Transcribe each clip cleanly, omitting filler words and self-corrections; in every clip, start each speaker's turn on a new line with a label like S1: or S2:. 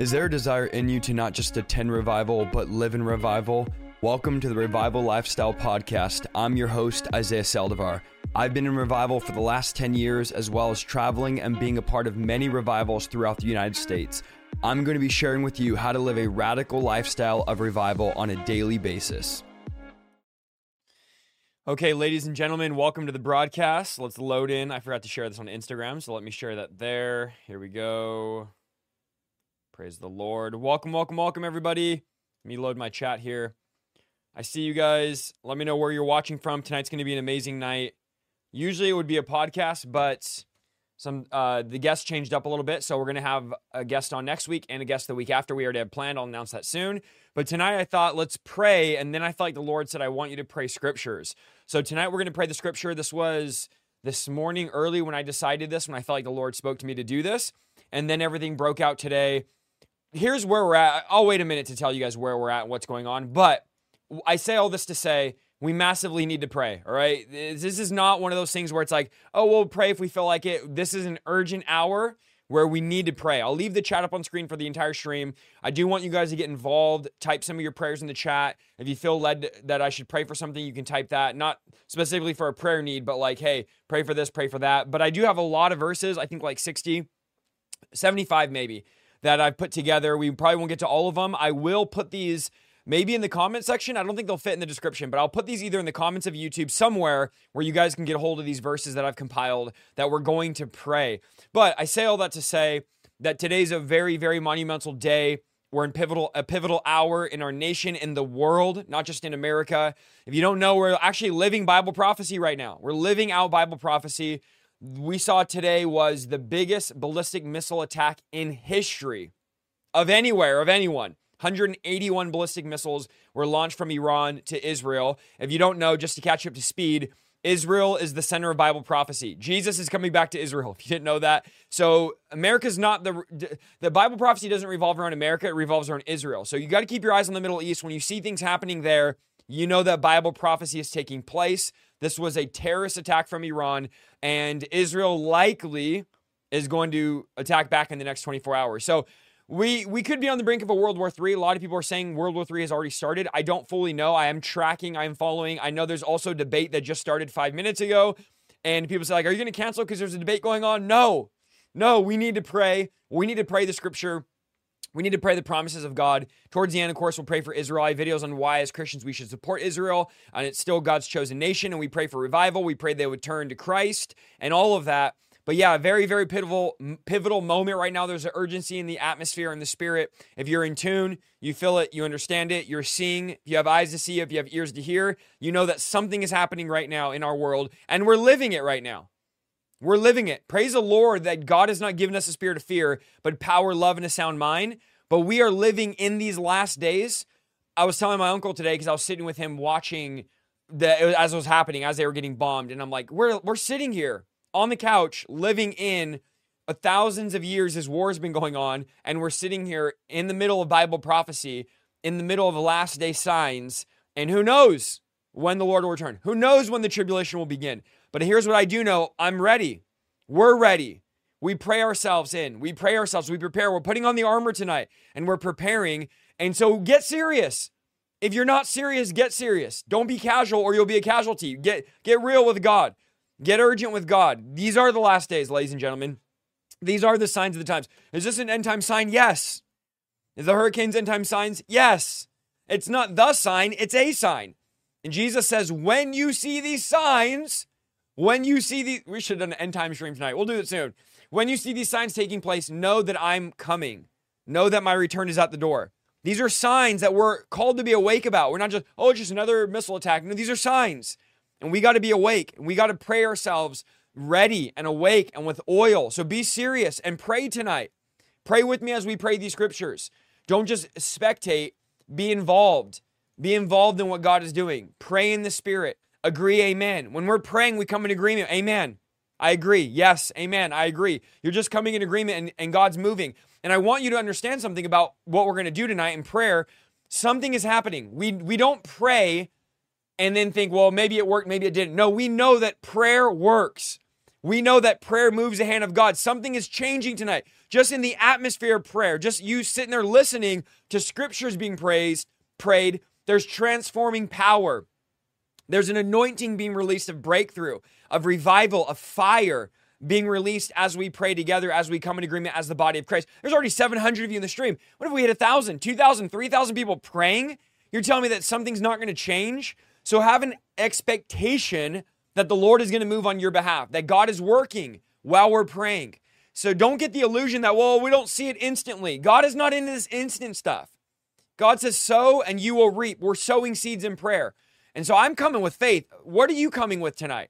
S1: Is there a desire in you to not just attend revival, but live in revival? Welcome to the Revival Lifestyle Podcast. I'm your host, Isaiah Saldivar. I've been in revival for the last 10 years, as well as traveling and being a part of many revivals throughout the United States. I'm going to be sharing with you how to live a radical lifestyle of revival on a daily basis. Okay, ladies and gentlemen, welcome to the broadcast. Let's load in. I forgot to share this on Instagram, so let me share that there. Here we go. Praise the Lord. Welcome, everybody. Let me load my chat here. I see you guys. Let me know where you're watching from. Tonight's going to be an amazing night. Usually it would be a podcast, but the guests changed up a little bit, so we're going to have a guest on next week and a guest the week after. We already have planned. I'll announce that soon. But tonight I thought, let's pray, and then I felt like the Lord said, I want you to pray scriptures. So tonight we're going to pray the scripture. This was this morning early when I decided this, when I felt like the Lord spoke to me to do this, and then everything broke out today. Here's where we're at. I'll wait a minute to tell you guys where we're at and what's going on, but I say all this to say, we massively need to pray, all right? This is not one of those things where it's like, oh, we'll pray if we feel like it. This is an urgent hour where we need to pray. I'll leave the chat up on screen for the entire stream. I do want you guys to get involved. Type some of your prayers in the chat. If you feel led that I should pray for something, you can type that. Not specifically for a prayer need, but like, hey, pray for this, pray for that. But I do have a lot of verses, I think like 60, 75 maybe, that I've put together. We probably won't get to all of them. I will put these maybe in the comment section. I don't think they'll fit in the description, but I'll put these either in the comments of YouTube somewhere where you guys can get a hold of these verses that I've compiled that we're going to pray. But I say all that to say that today's a very, very monumental day. We're in a pivotal hour in our nation, in the world, not just in America. If you don't know, we're actually living Bible prophecy right now. We're living out Bible prophecy. We saw today was the biggest ballistic missile attack in history of anywhere, of anyone. 181 ballistic missiles were launched from Iran to Israel. If you don't know, just to catch you up to speed, Israel is the center of Bible prophecy. Jesus is coming back to Israel, if you didn't know that. So America's not the Bible prophecy doesn't revolve around America, it revolves around Israel. So you got to keep your eyes on the Middle East. When you see things happening there, you know that Bible prophecy is taking place. This was a terrorist attack from Iran, and Israel likely is going to attack back in the next 24 hours. So we could be on the brink of a World War III. A lot of people are saying World War III has already started. I don't fully know. I am tracking. I am following. I know there's also a debate that just started 5 minutes ago, and people say, like, are you going to cancel because there's a debate going on? No, we need to pray. We need to pray the scripture. We need to pray the promises of God. Towards the end, of course, we'll pray for Israel. I have videos on why, as Christians, we should support Israel, and it's still God's chosen nation, and we pray for revival. We pray they would turn to Christ and all of that. But yeah, very, very pivotal moment right now. There's an urgency in the atmosphere and the spirit. If you're in tune, you feel it, you understand it, you're seeing. If you have eyes to see, if you have ears to hear, you know that something is happening right now in our world, and we're living it right now. We're living it. Praise the Lord that God has not given us a spirit of fear, but power, love, and a sound mind. But we are living in these last days. I was telling my uncle today, because I was sitting with him watching as it was happening, as they were getting bombed. And I'm like, we're sitting here on the couch, living in thousands of years as war has been going on. And we're sitting here in the middle of Bible prophecy, in the middle of the last day signs. And who knows when the Lord will return? Who knows when the tribulation will begin? But here's what I do know. I'm ready. We're ready. We pray ourselves in. We pray ourselves. We prepare. We're putting on the armor tonight, and we're preparing. And so get serious. If you're not serious, get serious. Don't be casual, or you'll be a casualty. Get real with God. Get urgent with God. These are the last days, ladies and gentlemen. These are the signs of the times. Is this an end time sign? Yes. Is the hurricanes end time signs? Yes. It's not the sign. It's a sign. And Jesus says, when you see these signs, we should have done an end time stream tonight. We'll do it soon. When you see these signs taking place, know that I'm coming. Know that my return is at the door. These are signs that we're called to be awake about. We're not just, it's just another missile attack. No, these are signs. And we got to be awake. And we got to pray ourselves ready and awake and with oil. So be serious and pray tonight. Pray with me as we pray these scriptures. Don't just spectate. Be involved. Be involved in what God is doing. Pray in the Spirit. Agree, amen. When we're praying, we come in agreement. Amen. I agree. Yes, amen. I agree. You're just coming in agreement and God's moving. And I want you to understand something about what we're going to do tonight in prayer. Something is happening. We don't pray and then think, well, maybe it worked, maybe it didn't. No, we know that prayer works. We know that prayer moves the hand of God. Something is changing tonight. just in the atmosphere of prayer, just you sitting there listening to scriptures being prayed, there's transforming power. There's an anointing being released of breakthrough, of revival, of fire being released as we pray together, as we come in agreement as the body of Christ. There's already 700 of you in the stream. What if we hit 1,000, 2,000, 3,000 people praying? You're telling me that something's not going to change? So have an expectation that the Lord is going to move on your behalf, that God is working while we're praying. So don't get the illusion that, well, we don't see it instantly. God is not into this instant stuff. God says, sow and you will reap. We're sowing seeds in prayer. And so I'm coming with faith. What are you coming with tonight?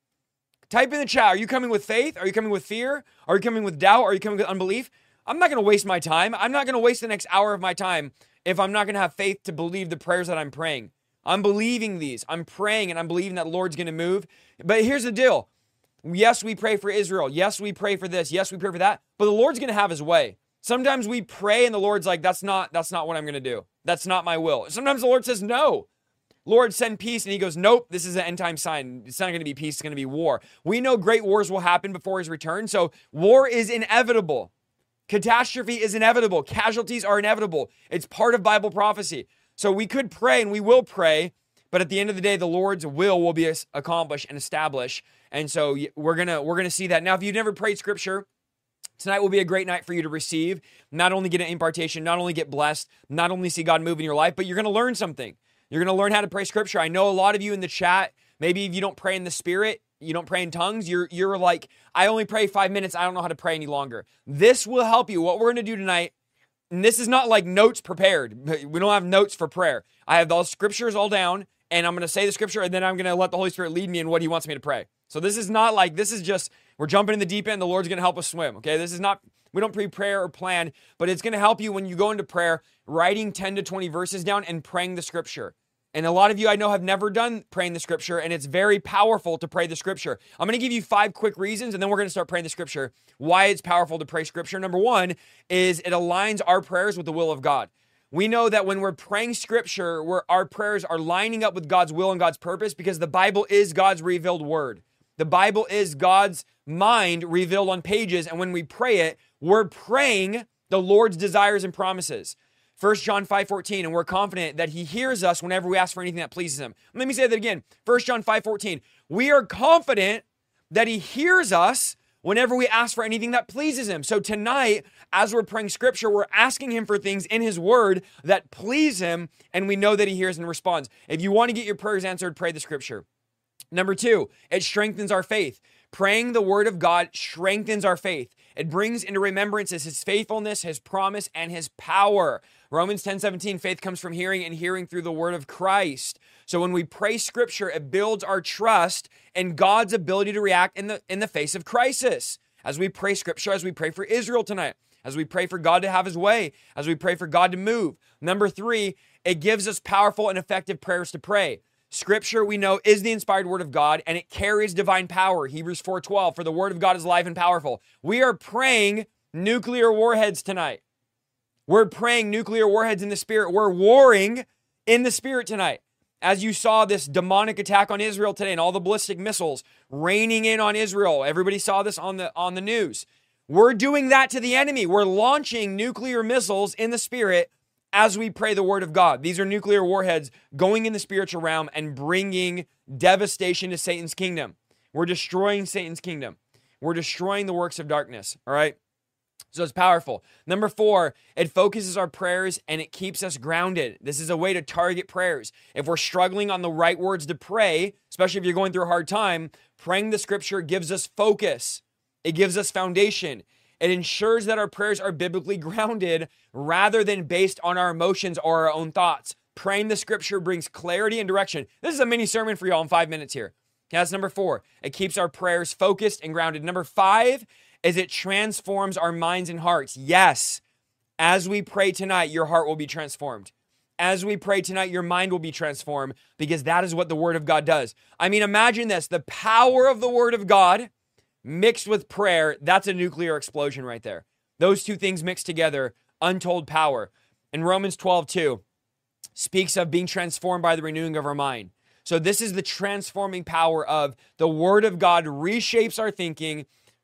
S1: Type in the chat. Are you coming with faith? Are you coming with fear? Are you coming with doubt? Are you coming with unbelief? I'm not going to waste my time. I'm not going to waste the next hour of my time if I'm not going to have faith to believe the prayers that I'm praying. I'm believing these. I'm praying and I'm believing that the Lord's going to move. But here's the deal. Yes, we pray for Israel. Yes, we pray for this. Yes, we pray for that. But the Lord's going to have his way. Sometimes we pray and the Lord's like, that's not what I'm going to do. That's not my will. Sometimes the Lord says, no. Lord, send peace. And he goes, nope, this is an end time sign. It's not going to be peace. It's going to be war. We know great wars will happen before his return. So war is inevitable. Catastrophe is inevitable. Casualties are inevitable. It's part of Bible prophecy. So we could pray and we will pray, but at the end of the day, the Lord's will be accomplished and established. And so we're gonna see that. Now, if you've never prayed scripture, tonight will be a great night for you to receive, not only get an impartation, not only get blessed, not only see God move in your life, but you're going to learn something. You're going to learn how to pray scripture. I know a lot of you in the chat, maybe if you don't pray in the spirit, you don't pray in tongues, you're like, I only pray 5 minutes. I don't know how to pray any longer. This will help you. What we're going to do tonight, and this is not like notes prepared. We don't have notes for prayer. I have those scriptures all down, and I'm going to say the scripture, and then I'm going to let the Holy Spirit lead me in what he wants me to pray. So this is not like, this is just, we're jumping in the deep end. The Lord's going to help us swim, okay? This is not, we don't pre-prayer or plan, but it's going to help you when you go into prayer, writing 10 to 20 verses down and praying the scripture. And a lot of you I know have never done praying the scripture, and it's very powerful to pray the scripture. I'm going to give you 5 quick reasons, and then we're going to start praying the scripture. Why it's powerful to pray scripture. Number 1 is it aligns our prayers with the will of God. We know that when we're praying scripture, our prayers are lining up with God's will and God's purpose because the Bible is God's revealed word. The Bible is God's mind revealed on pages, and when we pray it, we're praying the Lord's desires and promises. 1 John 5:14, and we're confident that he hears us whenever we ask for anything that pleases him. Let me say that again. 1 John 5:14, we are confident that he hears us whenever we ask for anything that pleases him. So tonight, as we're praying scripture, we're asking him for things in his word that please him, and we know that he hears and responds. If you want to get your prayers answered, pray the scripture. Number 2, it strengthens our faith. Praying the word of God strengthens our faith. It brings into remembrance his faithfulness, his promise, and his power. Romans 10:17, faith comes from hearing and hearing through the word of Christ. So when we pray scripture, it builds our trust in God's ability to react in the face of crisis. As we pray scripture, as we pray for Israel tonight, as we pray for God to have his way, as we pray for God to move. Number 3, it gives us powerful and effective prayers to pray. Scripture, we know, is the inspired word of God, and it carries divine power. Hebrews 4:12, for the word of God is alive and powerful. We are praying nuclear warheads tonight. We're praying nuclear warheads in the spirit. We're warring in the spirit tonight. As you saw this demonic attack on Israel today and all the ballistic missiles raining in on Israel. Everybody saw this on the news. We're doing that to the enemy. We're launching nuclear missiles in the spirit as we pray the word of God. These are nuclear warheads going in the spiritual realm and bringing devastation to Satan's kingdom. We're destroying Satan's kingdom. We're destroying the works of darkness, all right? So it's powerful. Number 4, it focuses our prayers and it keeps us grounded. This is a way to target prayers. If we're struggling on the right words to pray, especially if you're going through a hard time, praying the scripture gives us focus. It gives us foundation. It ensures that our prayers are biblically grounded rather than based on our emotions or our own thoughts. Praying the scripture brings clarity and direction. This is a mini sermon for y'all in 5 minutes here. Okay, that's number 4. It keeps our prayers focused and grounded. Number 5 is it transforms our minds and hearts. Yes, as we pray tonight, your heart will be transformed. As we pray tonight, your mind will be transformed because that is what the word of God does. I mean, imagine this, the power of the word of God mixed with prayer, that's a nuclear explosion right there. Those two things mixed together, untold power. And Romans 12:2 speaks of being transformed by the renewing of our mind. So this is the transforming power of the word of God reshapes our thinking,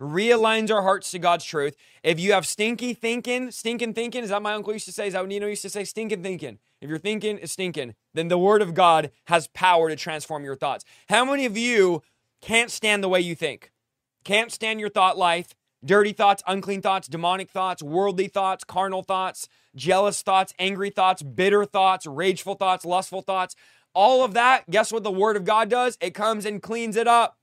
S1: realigns our hearts to God's truth. If you have stinking thinking, is that my uncle used to say? Is that what Nino used to say? Stinking thinking. If your thinking is stinking, then the word of God has power to transform your thoughts. How many of you can't stand the way you think? Can't stand your thought life? Dirty thoughts, unclean thoughts, demonic thoughts, worldly thoughts, carnal thoughts, jealous thoughts, angry thoughts, bitter thoughts, rageful thoughts, lustful thoughts. All of that, guess what the word of God does? It comes and cleans it up.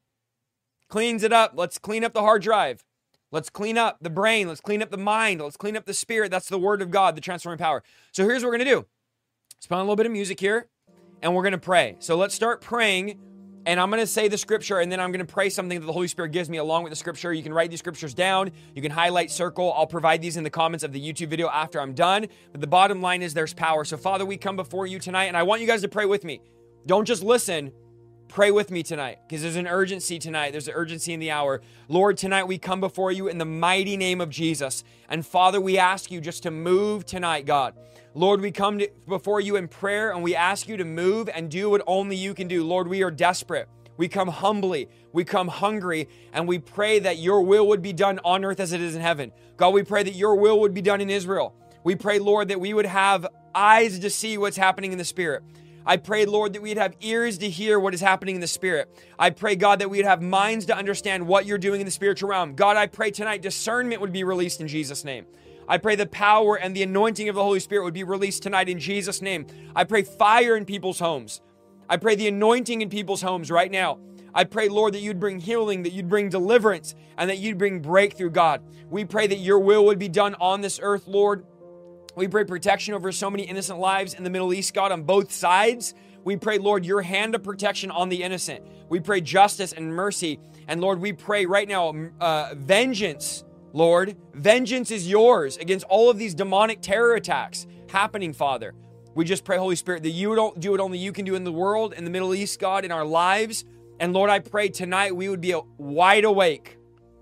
S1: Cleans it up. Let's clean up the hard drive. Let's clean up the brain. Let's clean up the mind. Let's clean up the spirit. That's the word of God, the transforming power. So here's what we're going to do. Let's put on a little bit of music here, and we're going to pray. So let's start praying. And I'm going to say the scripture, and then I'm going to pray something that the Holy Spirit gives me along with the scripture. You can write these scriptures down. You can highlight, circle. I'll provide these in the comments of the YouTube video after I'm done. But the bottom line is there's power. So Father, we come before you tonight, and I want you guys to pray with me. Don't just listen. Pray with me tonight, because there's an urgency tonight. There's an urgency in the hour. Lord, tonight we come before you in the mighty name of Jesus. And Father, we ask you just to move tonight, God. Lord, we come before you in prayer, and we ask you to move and do what only you can do. Lord, we are desperate. We come humbly. We come hungry, and we pray that your will would be done on earth as it is in heaven. God, we pray that your will would be done in Israel. We pray, Lord, that we would have eyes to see what's happening in the Spirit. I pray, Lord, that we'd have ears to hear what is happening in the Spirit. I pray, God, that we'd have minds to understand what you're doing in the spiritual realm. God, I pray tonight discernment would be released in Jesus' name. I pray the power and the anointing of the Holy Spirit would be released tonight in Jesus' name. I pray fire in people's homes. I pray the anointing in people's homes right now. I pray, Lord, that you'd bring healing, that you'd bring deliverance, and that you'd bring breakthrough, God. We pray that your will would be done on this earth, Lord. We pray protection over so many innocent lives in the Middle East, God, on both sides. We pray, Lord, your hand of protection on the innocent. We pray justice and mercy. And Lord, we pray right now, vengeance, Lord. Vengeance is yours against all of these demonic terror attacks happening, Father. We just pray, Holy Spirit, that you don't do what only you can do in the world, in the Middle East, God, in our lives. And Lord, I pray tonight we would be wide awake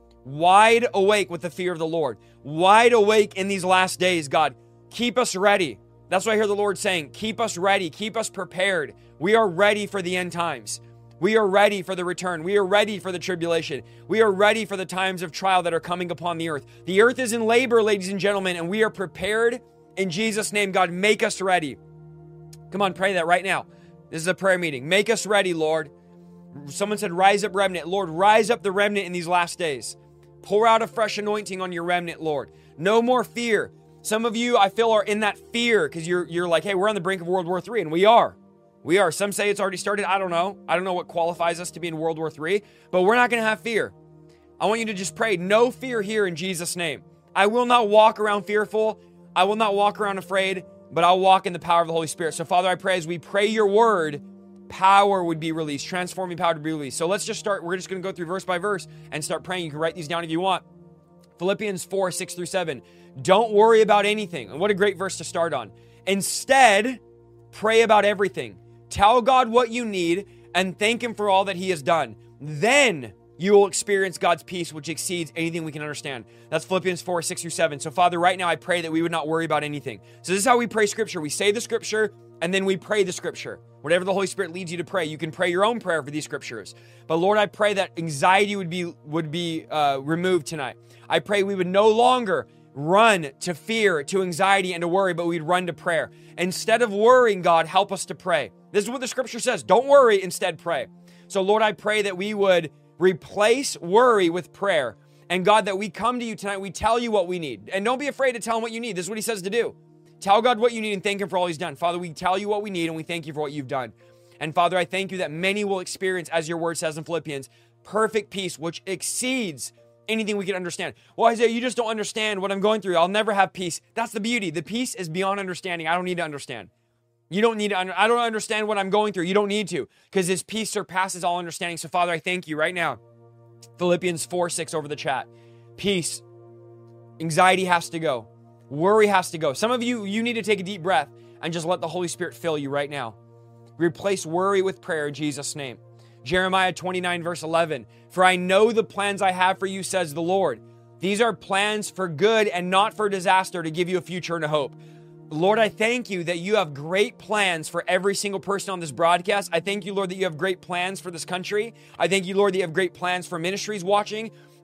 S1: with the fear of the Lord, wide awake in these last days, God. Keep us ready. That's what I hear the Lord saying. Keep us ready. Keep us prepared. We are ready for the end times. We are ready for the return. We are ready for the tribulation. We are ready for the times of trial that are coming upon the earth. The earth is in labor, ladies and gentlemen, and we are prepared in Jesus' name. God, make us ready. Come on, pray that right now. This is a prayer meeting. Make us ready, Lord. Someone said, rise up, remnant. Lord, rise up the remnant in these last days. Pour out a fresh anointing on your remnant, Lord. No more fear. Some of you, I feel, are in that fear because you're like, hey, we're on the brink of World War III, and we are. We are. Some say it's already started. I don't know. I don't know what qualifies us to be in World War III, but we're not going to have fear. I want you to just pray, no fear here in Jesus' name. I will not walk around fearful. I will not walk around afraid, but I'll walk in the power of the Holy Spirit. So, Father, I pray as we pray your word, power would be released, transforming power to be released. So let's just start. We're just going to go through verse by verse and start praying. You can write these down if you want. Philippians 4, 6 through 7. Don't worry about anything. And what a great verse to start on. Instead, pray about everything. Tell God what you need and thank him for all that he has done. Then you will experience God's peace, which exceeds anything we can understand. That's Philippians 4, 6 through 7. So Father, right now I pray that we would not worry about anything. So this is how we pray scripture. We say the scripture and then we pray the scripture. Whatever the Holy Spirit leads you to pray, you can pray your own prayer for these scriptures. But Lord, I pray that anxiety would be removed tonight. I pray we would no longer run to fear, to anxiety, and to worry, but we'd run to prayer. Instead of worrying, God, help us to pray. This is what the scripture says. Don't worry, instead pray. So Lord, I pray that we would replace worry with prayer. And God, that we come to you tonight, we tell you what we need. And don't be afraid to tell him what you need. This is what he says to do. Tell God what you need and thank him for all he's done. Father, we tell you what we need and we thank you for what you've done. And Father, I thank you that many will experience, as your word says in Philippians, perfect peace, which exceeds anything we can understand. Well, Isaiah, you just don't understand what I'm going through. I'll never have peace. That's the beauty. The peace is beyond understanding. I don't need to understand. You don't need to, I don't understand what I'm going through. You don't need to, because his peace surpasses all understanding. So Father, I thank you right now. Philippians 4, 6 over the chat. Peace. Anxiety has to go. Worry has to go. Some of you need to take a deep breath and just let the Holy Spirit fill you right now. Replace worry with prayer in Jesus' name. Jeremiah 29, verse 11. For I know the plans I have for you, says the Lord. These are plans for good and not for disaster, to give you a future and a hope. Lord, I thank you that you have great plans for every single person on this broadcast. I thank you, Lord, that you have great plans for this country. I thank you, Lord, that you have great plans for ministries watching.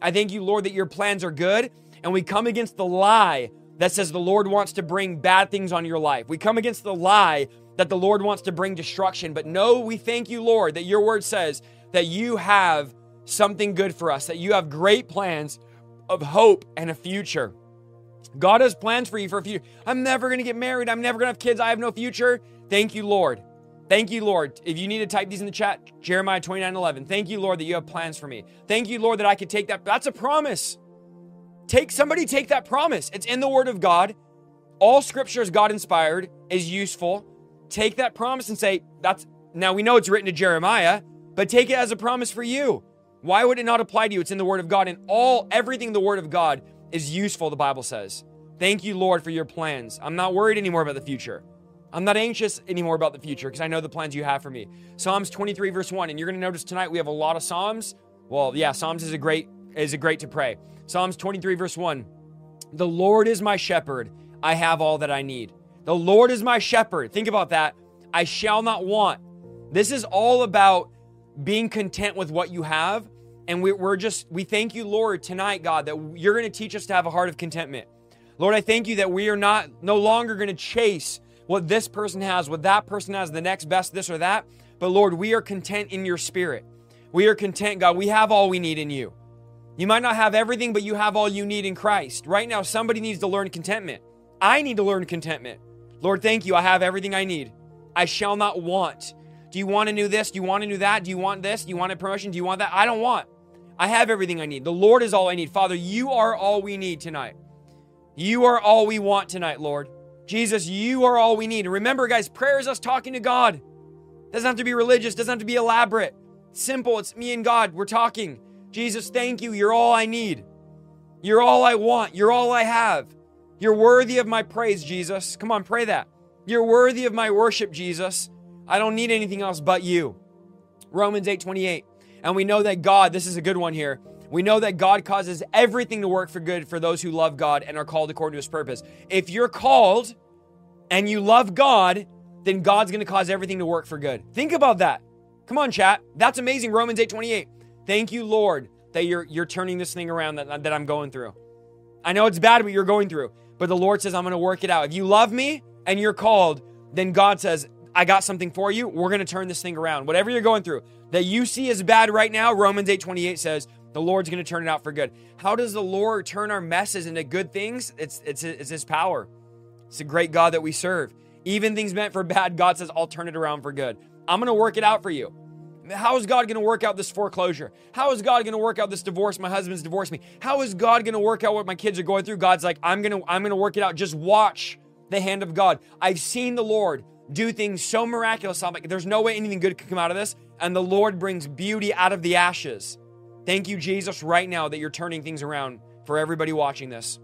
S1: I thank you, Lord, that your plans are good. And we come against the lie that says the Lord wants to bring bad things on your life. We come against the lie that the Lord wants to bring destruction. But no, we thank you, Lord, that your word says that you have something good for us, that you have great plans of hope and a future. God has plans for you for a future. I'm never going to get married. I'm never going to have kids. I have no future. Thank you, Lord. Thank you, Lord. If you need to type these in the chat, Jeremiah 29:11. Thank you, Lord, that you have plans for me. Thank you, Lord, that I could take that. That's a promise. Take that promise. It's in the word of God. All scripture is God inspired, is useful. Take that promise and say, now we know it's written to Jeremiah, but take it as a promise for you. Why would it not apply to you? It's in the word of God, and everything in the word of God is useful, the Bible says. Thank you, Lord, for your plans. I'm not worried anymore about the future. I'm not anxious anymore about the future because I know the plans you have for me. Psalms 23 verse 1, and you're going to notice tonight we have a lot of Psalms. Well, yeah, Psalms is a great to pray. Psalms 23 verse 1, the Lord is my shepherd. I have all that I need. The Lord is my shepherd. Think about that. I shall not want. This is all about being content with what you have. And we thank you, Lord, tonight, God, that you're going to teach us to have a heart of contentment. Lord, I thank you that we are no longer going to chase what this person has, what that person has, the next best this or that. But Lord, we are content in your spirit. We are content, God. We have all we need in you. You might not have everything, but you have all you need in Christ. Right now, somebody needs to learn contentment. I need to learn contentment. Lord, thank you. I have everything I need. I shall not want. Do you want to do this? Do you want to do that? Do you want this? Do you want a promotion? Do you want that? I don't want. I have everything I need. The Lord is all I need. Father, you are all we need tonight. You are all we want tonight, Lord. Jesus, you are all we need. And remember, guys, prayer is us talking to God. Doesn't have to be religious. Doesn't have to be elaborate. Simple. It's me and God. We're talking. Jesus, thank you. You're all I need. You're all I want. You're all I have. You're worthy of my praise, Jesus. Come on, pray that. You're worthy of my worship, Jesus. I don't need anything else but you. Romans 8:28. And we know that God, this is a good one here. We know that God causes everything to work for good for those who love God and are called according to his purpose. If you're called and you love God, then God's going to cause everything to work for good. Think about that. Come on, chat. That's amazing. Romans 8:28. Thank you, Lord, that you're turning this thing around that I'm going through. I know it's bad what you're going through, but the Lord says, I'm going to work it out. If you love me and you're called, then God says, I got something for you. We're going to turn this thing around. Whatever you're going through that you see as bad right now, Romans 8:28 says, the Lord's going to turn it out for good. How does the Lord turn our messes into good things? It's his power. It's a great God that we serve. Even things meant for bad, God says, I'll turn it around for good. I'm going to work it out for you. How is God going to work out this foreclosure? How is God going to work out this divorce? My husband's divorced me. How is God going to work out what my kids are going through? God's like, I'm going to work it out. Just watch the hand of God. I've seen the Lord do things so miraculous. I'm like, there's no way anything good could come out of this. And the Lord brings beauty out of the ashes. Thank you, Jesus, right now that you're turning things around for everybody watching this.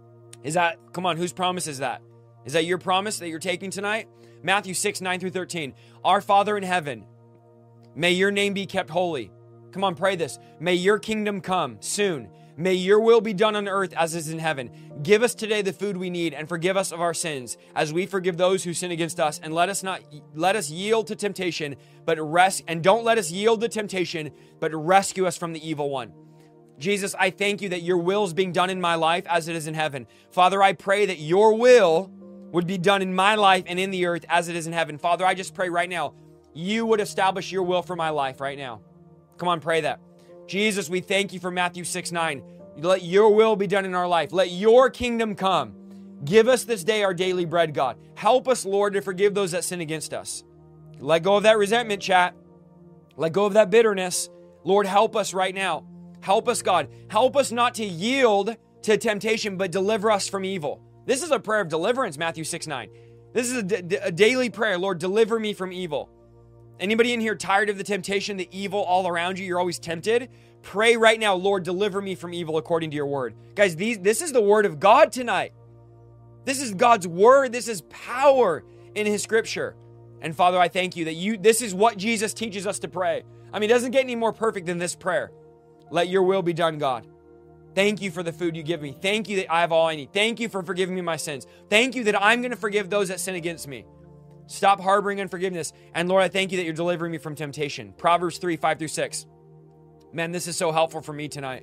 S1: Come on, whose promise is that? Is that your promise that you're taking tonight? Matthew 6:9-13. Our Father in heaven, may your name be kept holy. Come on, pray this. May your kingdom come soon. May your will be done on earth as is in heaven. Give us today the food we need and forgive us of our sins as we forgive those who sin against us. And let us yield to temptation, don't let us yield to temptation, but rescue us from the evil one. Jesus, I thank you that your will is being done in my life as it is in heaven. Father, I pray that your will would be done in my life and in the earth as it is in heaven. Father, I just pray right now, you would establish your will for my life right now. Come on, pray that. Jesus, we thank you for Matthew 6:9. Let your will be done in our life. Let your kingdom come. Give us this day our daily bread, God. Help us, Lord, to forgive those that sin against us. Let go of that resentment, chat. Let go of that bitterness. Lord, help us right now. Help us, God. Help us not to yield to temptation, but deliver us from evil. This is a prayer of deliverance, Matthew 6:9. This is a daily prayer. Lord, deliver me from evil. Anybody in here tired of the temptation, the evil all around you? You're always tempted. Pray right now, Lord, deliver me from evil according to your word. Guys, this is the word of God tonight. This is God's word. This is power in his scripture. And Father, I thank you that this is what Jesus teaches us to pray. I mean, it doesn't get any more perfect than this prayer. Let your will be done, God. Thank you for the food you give me. Thank you that I have all I need. Thank you for forgiving me my sins. Thank you that I'm going to forgive those that sin against me. Stop harboring unforgiveness. And Lord, I thank you that you're delivering me from temptation. Proverbs 3:5-6. Man, this is so helpful for me tonight.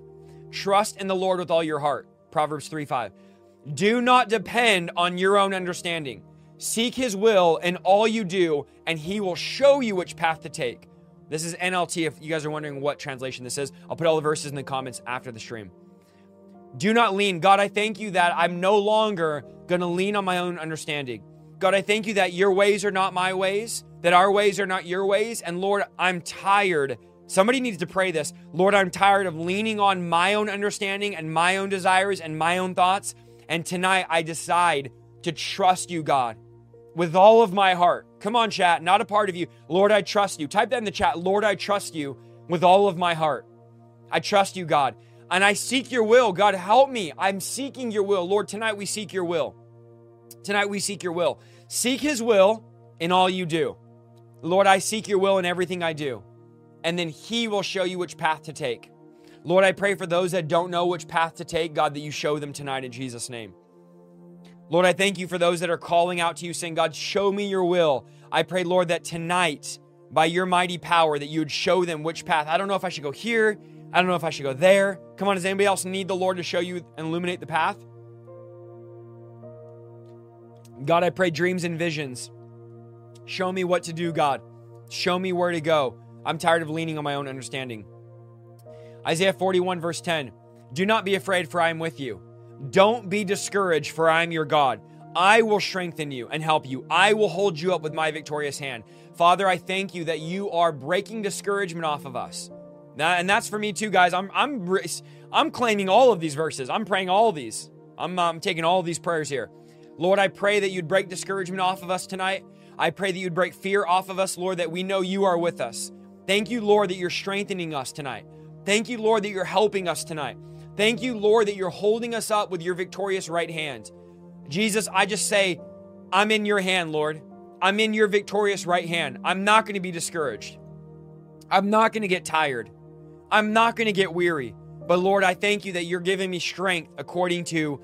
S1: Trust in the Lord with all your heart. Proverbs 3:5. Do not depend on your own understanding. Seek his will in all you do, and he will show you which path to take. This is NLT if you guys are wondering what translation this is. I'll put all the verses in the comments after the stream. Do not lean. God, I thank you that I'm no longer going to lean on my own understanding. God, I thank you that your ways are not my ways, that our ways are not your ways. And Lord, I'm tired. Somebody needs to pray this. Lord, I'm tired of leaning on my own understanding and my own desires and my own thoughts. And tonight I decide to trust you, God, with all of my heart. Come on, chat, not a part of you. Lord, I trust you. Type that in the chat. Lord, I trust you with all of my heart. I trust you, God. And I seek your will. God, help me. I'm seeking your will. Lord, tonight we seek your will. Tonight we seek your will. Seek his will in all you do. Lord, I seek your will in everything I do. And then he will show you which path to take. Lord, I pray for those that don't know which path to take, God, that you show them tonight in Jesus' name. Lord, I thank you for those that are calling out to you saying, God, show me your will. I pray, Lord, that tonight, by your mighty power, that you would show them which path. I don't know if I should go here. I don't know if I should go there. Come on, does anybody else need the Lord to show you and illuminate the path? God, I pray dreams and visions. Show me what to do, God. Show me where to go. I'm tired of leaning on my own understanding. Isaiah 41 verse 10. Do not be afraid, for I am with you. Don't be discouraged, for I am your God. I will strengthen you and help you. I will hold you up with my victorious hand. Father, I thank you that you are breaking discouragement off of us. And that's for me too, guys. I'm claiming all of these verses. I'm praying all of these. I'm taking all of these prayers here. Lord, I pray that you'd break discouragement off of us tonight. I pray that you'd break fear off of us, Lord, that we know you are with us. Thank you, Lord, that you're strengthening us tonight. Thank you, Lord, that you're helping us tonight. Thank you, Lord, that you're holding us up with your victorious right hand. Jesus, I just say, I'm in your hand, Lord. I'm in your victorious right hand. I'm not going to be discouraged. I'm not going to get tired. I'm not going to get weary. But Lord, I thank you that you're giving me strength according to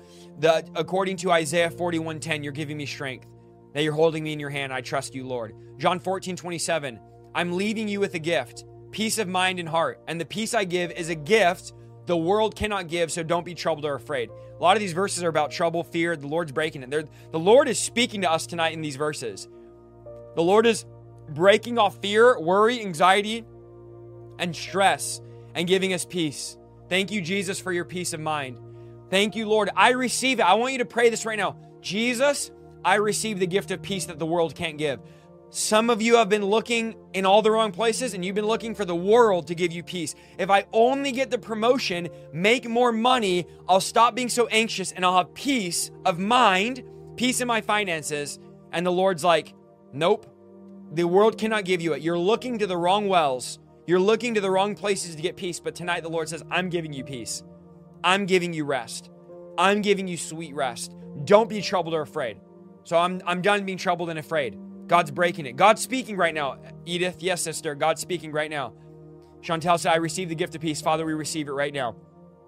S1: Isaiah 41:10. You're giving me strength, that you're holding me in your hand. I trust you, Lord. John 14:27. I'm leaving you with a gift, peace of mind and heart. And the peace I give is a gift the world cannot give, so don't be troubled or afraid. A lot of these verses are about trouble, fear. The Lord's breaking it. The Lord is speaking to us tonight in these verses. The Lord is breaking off fear, worry, anxiety, and stress, and giving us peace. Thank you, Jesus, for your peace of mind. Thank you, Lord. I receive it. I want you to pray this right now. Jesus, I receive the gift of peace that the world can't give. Some of you have been looking in all the wrong places, and you've been looking for the world to give you peace. If I only get the promotion, make more money, I'll stop being so anxious, and I'll have peace of mind, peace in my finances. And the Lord's like, nope, the world cannot give you it. You're looking to the wrong wells. You're looking to the wrong places to get peace. But tonight the Lord says, I'm giving you peace. I'm giving you rest. I'm giving you sweet rest. Don't be troubled or afraid. So I'm done being troubled and afraid. God's breaking it. God's speaking right now. Edith, yes, sister. God's speaking right now. Chantel said, I receive the gift of peace. Father, we receive it right now.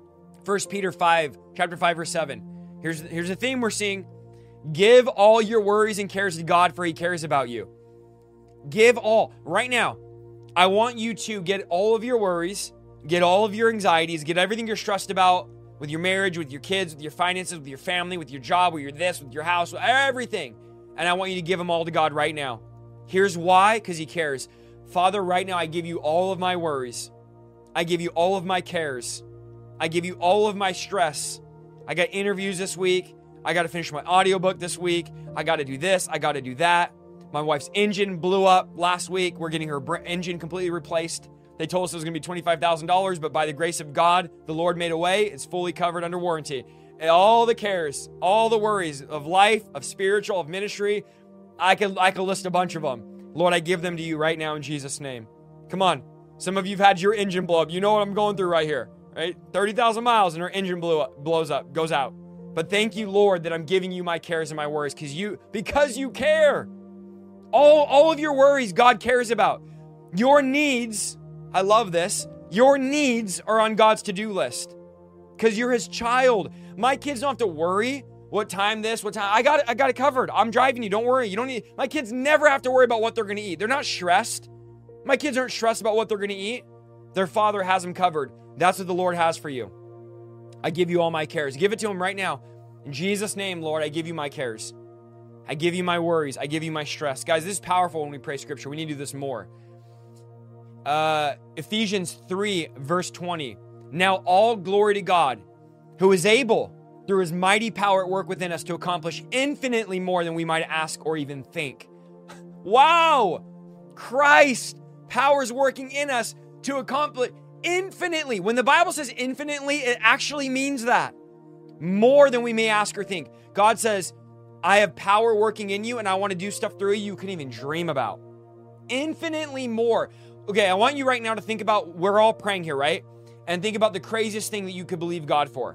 S1: 1 Peter 5, chapter 5, verse 7. Here's the theme we're seeing. Give all your worries and cares to God, for he cares about you. Give all. Right now, I want you to get all of your worries, get all of your anxieties, get everything you're stressed about with your marriage, with your kids, with your finances, with your family, with your job, with your this, with your house, with everything. And I want you to give them all to God right now. Here's why, because he cares. Father, right now I give you all of my worries. I give you all of my cares. I give you all of my stress. I got interviews this week. I got to finish my audiobook this week. I got to do this. I got to do that. My wife's engine blew up last week. We're getting her engine completely replaced. They told us it was going to be $25,000, but by the grace of God, the Lord made a way. It's fully covered under warranty. And all the cares, all the worries of life, of spiritual, of ministry, I could list a bunch of them. Lord, I give them to you right now in Jesus' name. Come on. Some of you have had your engine blow up. You know what I'm going through right here, right? 30,000 miles and her engine blows up, goes out. But thank you, Lord, that I'm giving you my cares and my worries because you care. All of your worries, God cares about. Your needs, I love this, your needs are on God's to-do list because you're his child. My kids don't have to worry what time I got it covered. I'm driving you. Don't worry. My kids never have to worry about what they're going to eat. They're not stressed. My kids aren't stressed about what they're going to eat. Their father has them covered. That's what the Lord has for you. I give you all my cares. Give it to him right now. In Jesus' name, Lord, I give you my cares. I give you my worries. I give you my stress. Guys, this is powerful when we pray scripture. We need to do this more. Ephesians 3, verse 20. Now all glory to God, who is able, through his mighty power at work within us, to accomplish infinitely more than we might ask or even think. Wow! Christ, power's working in us to accomplish infinitely. When the Bible says infinitely, it actually means that. More than we may ask or think. God says, I have power working in you and I want to do stuff through you couldn't even dream about. Infinitely more. Okay, I want you right now to think about, we're all praying here, right? And think about the craziest thing that you could believe God for.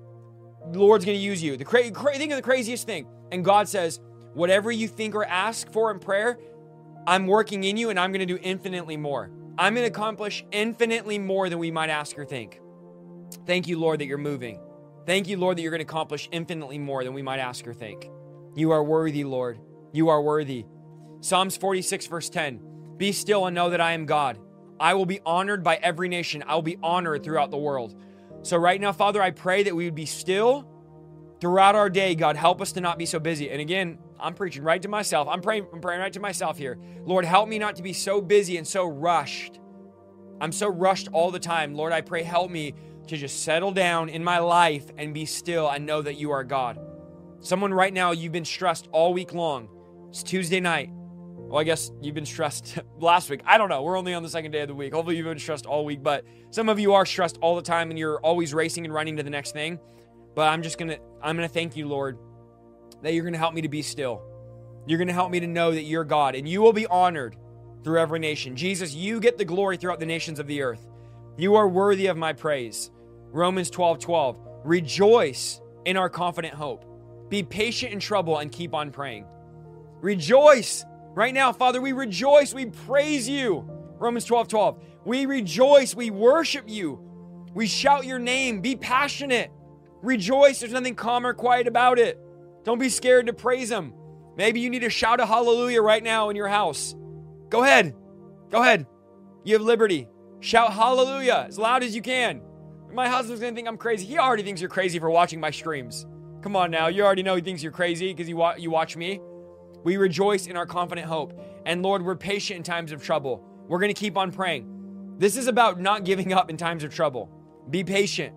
S1: The Lord's going to use you. Think of the craziest thing. And God says, whatever you think or ask for in prayer, I'm working in you and I'm going to do infinitely more. I'm going to accomplish infinitely more than we might ask or think. Thank you, Lord, that you're moving. Thank you, Lord, that you're going to accomplish infinitely more than we might ask or think. You are worthy, Lord. You are worthy. Psalms 46, verse 10. Be still and know that I am God. I will be honored by every nation. I will be honored throughout the world. So right now, Father, I pray that we would be still throughout our day. God, help us to not be so busy. And again, I'm preaching right to myself. I'm praying right to myself here. Lord, help me not to be so busy and so rushed. I'm so rushed all the time. Lord, I pray, help me to just settle down in my life and be still and know that you are God. Someone right now, you've been stressed all week long. It's Tuesday night. Well, I guess you've been stressed last week. I don't know. We're only on the second day of the week. Hopefully you've been stressed all week, but some of you are stressed all the time and you're always racing and running to the next thing. But I'm going to thank you, Lord, that you're going to help me to be still. You're going to help me to know that you're God and you will be honored through every nation. Jesus, you get the glory throughout the nations of the earth. You are worthy of my praise. Romans 12:12. Rejoice in our confident hope. Be patient in trouble and keep on praying. Rejoice. Right now, Father, we rejoice. We praise you. Romans 12:12. We rejoice. We worship you. We shout your name. Be passionate. Rejoice. There's nothing calm or quiet about it. Don't be scared to praise him. Maybe you need to shout a hallelujah right now in your house. Go ahead. Go ahead. You have liberty. Shout hallelujah as loud as you can. My husband's going to think I'm crazy. He already thinks you're crazy for watching my streams. Come on now. You already know he thinks you're crazy because you watch me. We rejoice in our confident hope. And Lord, we're patient in times of trouble. We're going to keep on praying. This is about not giving up in times of trouble. Be patient.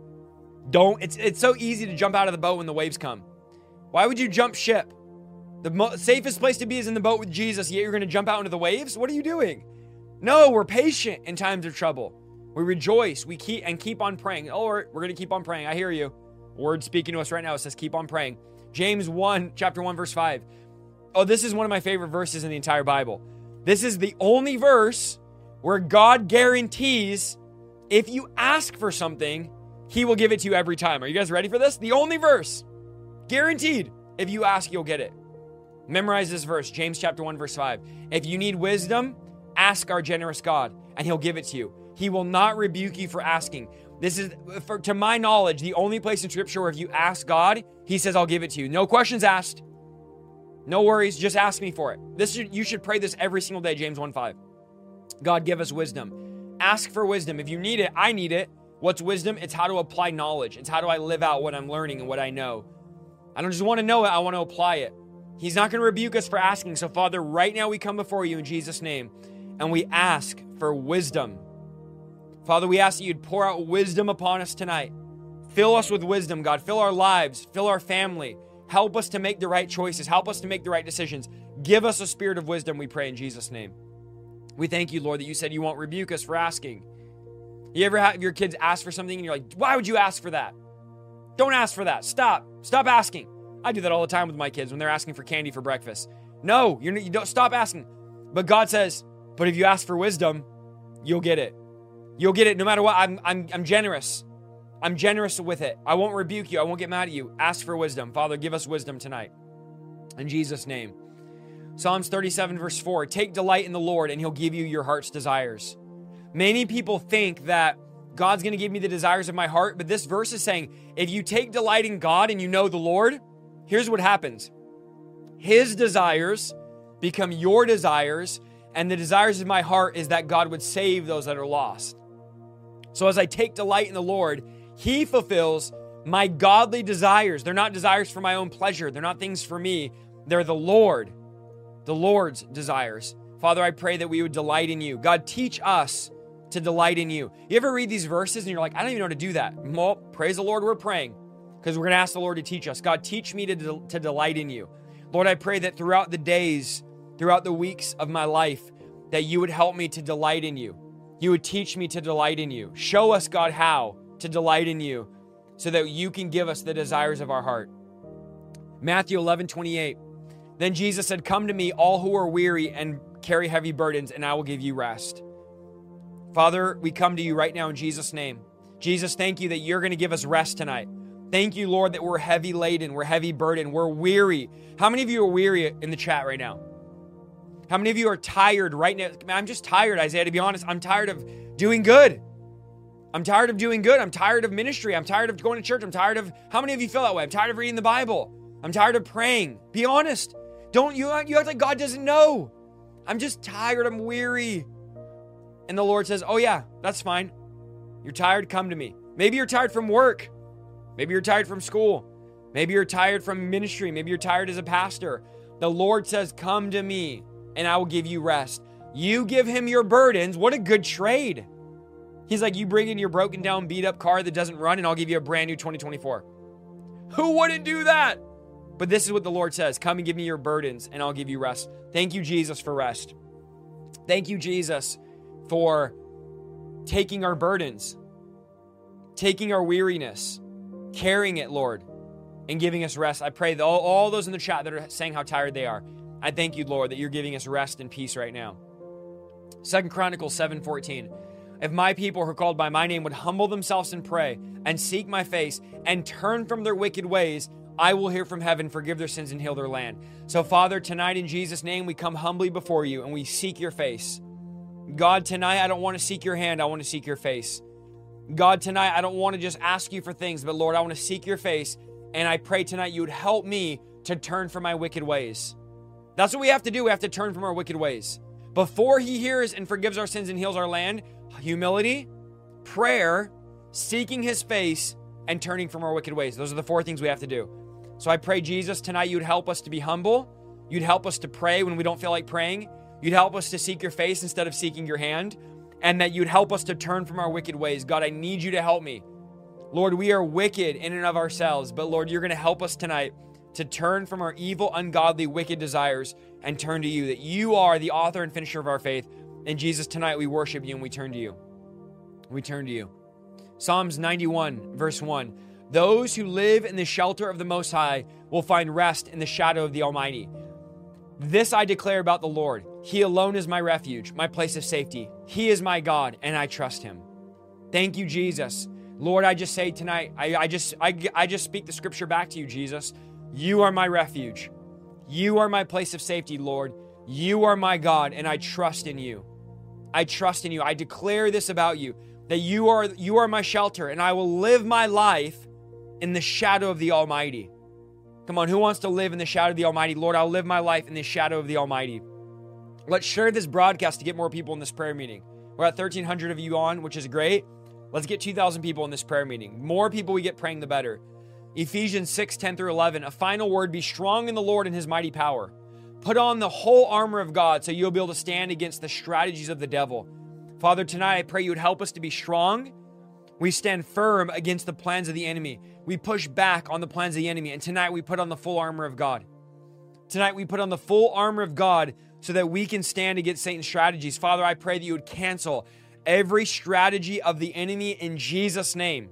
S1: It's so easy to jump out of the boat when the waves come. Why would you jump ship? The safest place to be is in the boat with Jesus, yet you're going to jump out into the waves? What are you doing? No, we're patient in times of trouble. We rejoice. We keep on praying. Oh, we're going to keep on praying. I hear you. Word speaking to us right now. It says keep on praying. James 1, chapter 1, verse 5. Oh, this is one of my favorite verses in the entire Bible. This is the only verse where God guarantees if you ask for something, he will give it to you every time. Are you guys ready for this? The only verse. Guaranteed. If you ask, you'll get it. Memorize this verse, James chapter 1, verse 5. If you need wisdom, ask our generous God, and he'll give it to you. He will not rebuke you for asking. This is, to my knowledge, the only place in Scripture where if you ask God, he says, I'll give it to you. No questions asked. No worries, just ask me for it. You should pray this every single day, James 1:5. God, give us wisdom. Ask for wisdom. If you need it, I need it. What's wisdom? It's how to apply knowledge. It's how do I live out what I'm learning and what I know. I don't just want to know it, I want to apply it. He's not going to rebuke us for asking. So, Father, right now we come before you in Jesus' name, and we ask for wisdom. Father, we ask that you'd pour out wisdom upon us tonight. Fill us with wisdom, God. Fill our lives. Fill our family. Help us to make the right choices. Help us to make the right decisions. Give us a spirit of wisdom, we pray in Jesus' name. We thank you, Lord, that you said you won't rebuke us for asking. You ever have your kids ask for something and you're like, why would you ask for that? Don't ask for that. Stop asking. I do that all the time with my kids when they're asking for candy for breakfast. No, you don't stop asking. But God says, but if you ask for wisdom, you'll get it. You'll get it no matter what. I'm generous. I'm generous with it. I won't rebuke you. I won't get mad at you. Ask for wisdom. Father, give us wisdom tonight. In Jesus' name. Psalms 37 verse 4. Take delight in the Lord and he'll give you your heart's desires. Many people think that God's going to give me the desires of my heart, but this verse is saying, if you take delight in God and you know the Lord, here's what happens. His desires become your desires, and the desires of my heart is that God would save those that are lost. So as I take delight in the Lord, He fulfills my godly desires. They're not desires for my own pleasure. They're not things for me. They're the Lord's desires. Father, I pray that we would delight in you. God, teach us to delight in you. You ever read these verses and you're like, I don't even know how to do that. Well, praise the Lord, we're praying because we're going to ask the Lord to teach us. God, teach me to delight in you. Lord, I pray that throughout the days, throughout the weeks of my life, that you would help me to delight in you. You would teach me to delight in you. Show us, God, how to delight in you so that you can give us the desires of our heart. Matthew 11:28. Then Jesus said, come to me, all who are weary and carry heavy burdens, and I will give you rest. Father, we come to you right now in Jesus' name. Jesus, thank you that you're going to give us rest tonight. Thank you, Lord, that we're heavy laden, we're heavy burdened, we're weary. How many of you are weary in the chat right now? How many of you are tired right now? I'm just tired, Isaiah, to be honest. I'm tired of doing good. I'm tired of doing good. I'm tired of ministry. I'm tired of going to church. I'm tired of, how many of you feel that way? I'm tired of reading the Bible. I'm tired of praying. Be honest. Don't you act like God doesn't know. I'm just tired. I'm weary. And the Lord says, oh yeah, that's fine. You're tired, come to me. Maybe you're tired from work. Maybe you're tired from school. Maybe you're tired from ministry. Maybe you're tired as a pastor. The Lord says, come to me and I will give you rest. You give him your burdens. What a good trade. He's like, you bring in your broken down, beat up car that doesn't run and I'll give you a brand new 2024. Who wouldn't do that? But this is what the Lord says. Come and give me your burdens and I'll give you rest. Thank you, Jesus, for rest. Thank you, Jesus, for taking our burdens, taking our weariness, carrying it, Lord, and giving us rest. I pray that all those in the chat that are saying how tired they are, I thank you, Lord, that you're giving us rest and peace right now. 2 Chronicles 7:14. If my people who are called by my name would humble themselves and pray and seek my face and turn from their wicked ways, I will hear from heaven, forgive their sins and heal their land. So Father, tonight in Jesus' name, we come humbly before you and we seek your face. God, tonight, I don't want to seek your hand. I want to seek your face. God, tonight, I don't want to just ask you for things, but Lord, I want to seek your face. And I pray tonight you would help me to turn from my wicked ways. That's what we have to do. We have to turn from our wicked ways. Before he hears and forgives our sins and heals our land, humility, prayer, seeking his face, and turning from our wicked ways. Those are the 4 things we have to do. So I pray, Jesus, tonight you'd help us to be humble. You'd help us to pray when we don't feel like praying. You'd help us to seek your face instead of seeking your hand. And that you'd help us to turn from our wicked ways. God, I need you to help me. Lord, we are wicked in and of ourselves. But Lord, you're going to help us tonight to turn from our evil, ungodly, wicked desires and turn to you. That you are the author and finisher of our faith. And Jesus, tonight we worship you and we turn to you. We turn to you. Psalms 91, verse 1. Those who live in the shelter of the Most High will find rest in the shadow of the Almighty. This I declare about the Lord. He alone is my refuge, my place of safety. He is my God, and I trust him. Thank you, Jesus. Lord, I just say tonight, I just speak the scripture back to you, Jesus. You are my refuge. You are my place of safety, Lord. You are my God, and I trust in you. I trust in you. I declare this about you, that you are my shelter, and I will live my life in the shadow of the Almighty. Come on, who wants to live in the shadow of the Almighty? Lord, I'll live my life in the shadow of the Almighty. Let's share this broadcast to get more people in this prayer meeting. We're at 1,300 of you on, which is great. Let's get 2,000 people in this prayer meeting. More people we get praying, the better. Ephesians 6:10-11, a final word, be strong in the Lord and his mighty power. Put on the whole armor of God so you'll be able to stand against the strategies of the devil. Father, tonight I pray you would help us to be strong. We stand firm against the plans of the enemy. We push back on the plans of the enemy. And tonight we put on the full armor of God. Tonight we put on the full armor of God so that we can stand against Satan's strategies. Father, I pray that you would cancel every strategy of the enemy in Jesus' name.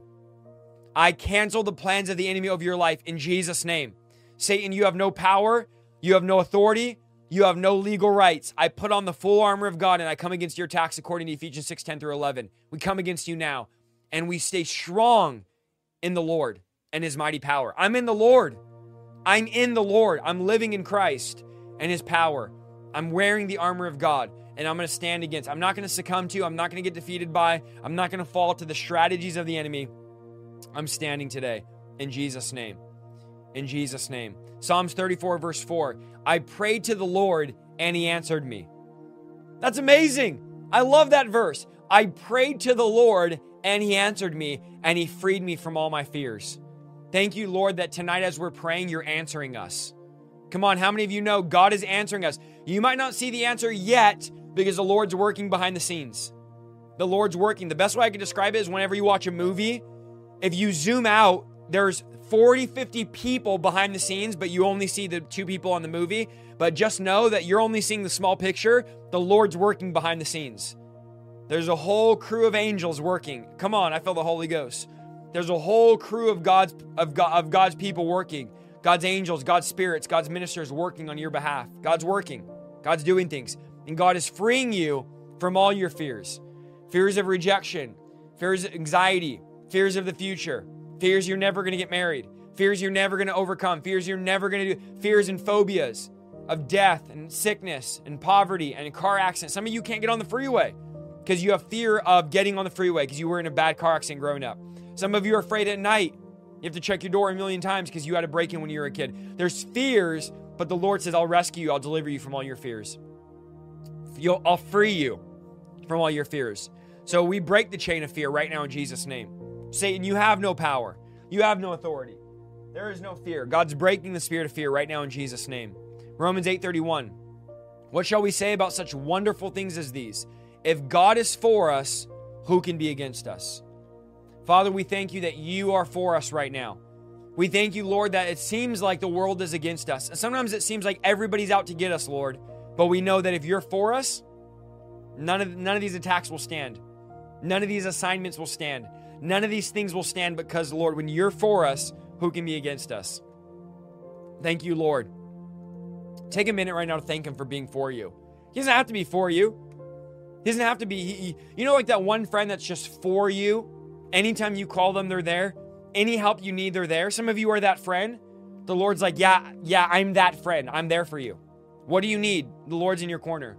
S1: I cancel the plans of the enemy of your life in Jesus' name. Satan, you have no power. You have no authority. You have no legal rights. I put on the full armor of God and I come against your attacks according to Ephesians 6:10-11. We come against you now and we stay strong in the Lord and his mighty power. I'm in the Lord. I'm in the Lord. I'm living in Christ and his power. I'm wearing the armor of God and I'm going to stand against. I'm not going to succumb to. I'm not going to get defeated by. I'm not going to fall to the strategies of the enemy. I'm standing today in Jesus' name. In Jesus' name. Psalms 34 verse 4. I prayed to the Lord and he answered me. That's amazing. I love that verse. I prayed to the Lord and he answered me, and he freed me from all my fears. Thank you, Lord, that tonight as we're praying, you're answering us. Come on, how many of you know God is answering us? You might not see the answer yet because the Lord's working behind the scenes. The Lord's working. The best way I can describe it is whenever you watch a movie, if you zoom out, there's 40, 50 people behind the scenes, but you only see the 2 people on the movie. But just know that you're only seeing the small picture. The Lord's working behind the scenes. There's a whole crew of angels working. Come on, I feel the Holy Ghost. There's a whole crew of God's people working. God's angels, God's spirits, God's ministers working on your behalf. God's working. God's doing things. And God is freeing you from all your fears. Fears of rejection, fears of anxiety, fears of the future, fears you're never going to get married, fears you're never going to overcome, fears you're never going to do, fears and phobias of death and sickness and poverty and car accidents. Some of you can't get on the freeway because you have fear of getting on the freeway because you were in a bad car accident growing up. Some of you are afraid at night. You have to check your door a million times because you had a break-in when you were a kid. There's fears, but the Lord says, I'll rescue you. I'll deliver you from all your fears. I'll free you from all your fears. So we break the chain of fear right now in Jesus' name. Satan, you have no power. You have no authority. There is no fear. God's breaking the spirit of fear right now in Jesus' name. Romans 8:31. What shall we say about such wonderful things as these? If God is for us, who can be against us? Father, we thank you that you are for us right now. We thank you, Lord, that it seems like the world is against us. And sometimes it seems like everybody's out to get us, Lord. But we know that if you're for us, none of these attacks will stand. None of these assignments will stand. None of these things will stand because, Lord, when you're for us, who can be against us? Thank you, Lord. Take a minute right now to thank him for being for you. He doesn't have to be for you. He doesn't have to be, you know, like that one friend that's just for you. Anytime you call them, they're there. Any help you need, they're there. Some of you are that friend. The Lord's like, yeah, I'm that friend. I'm there for you. What do you need? The Lord's in your corner.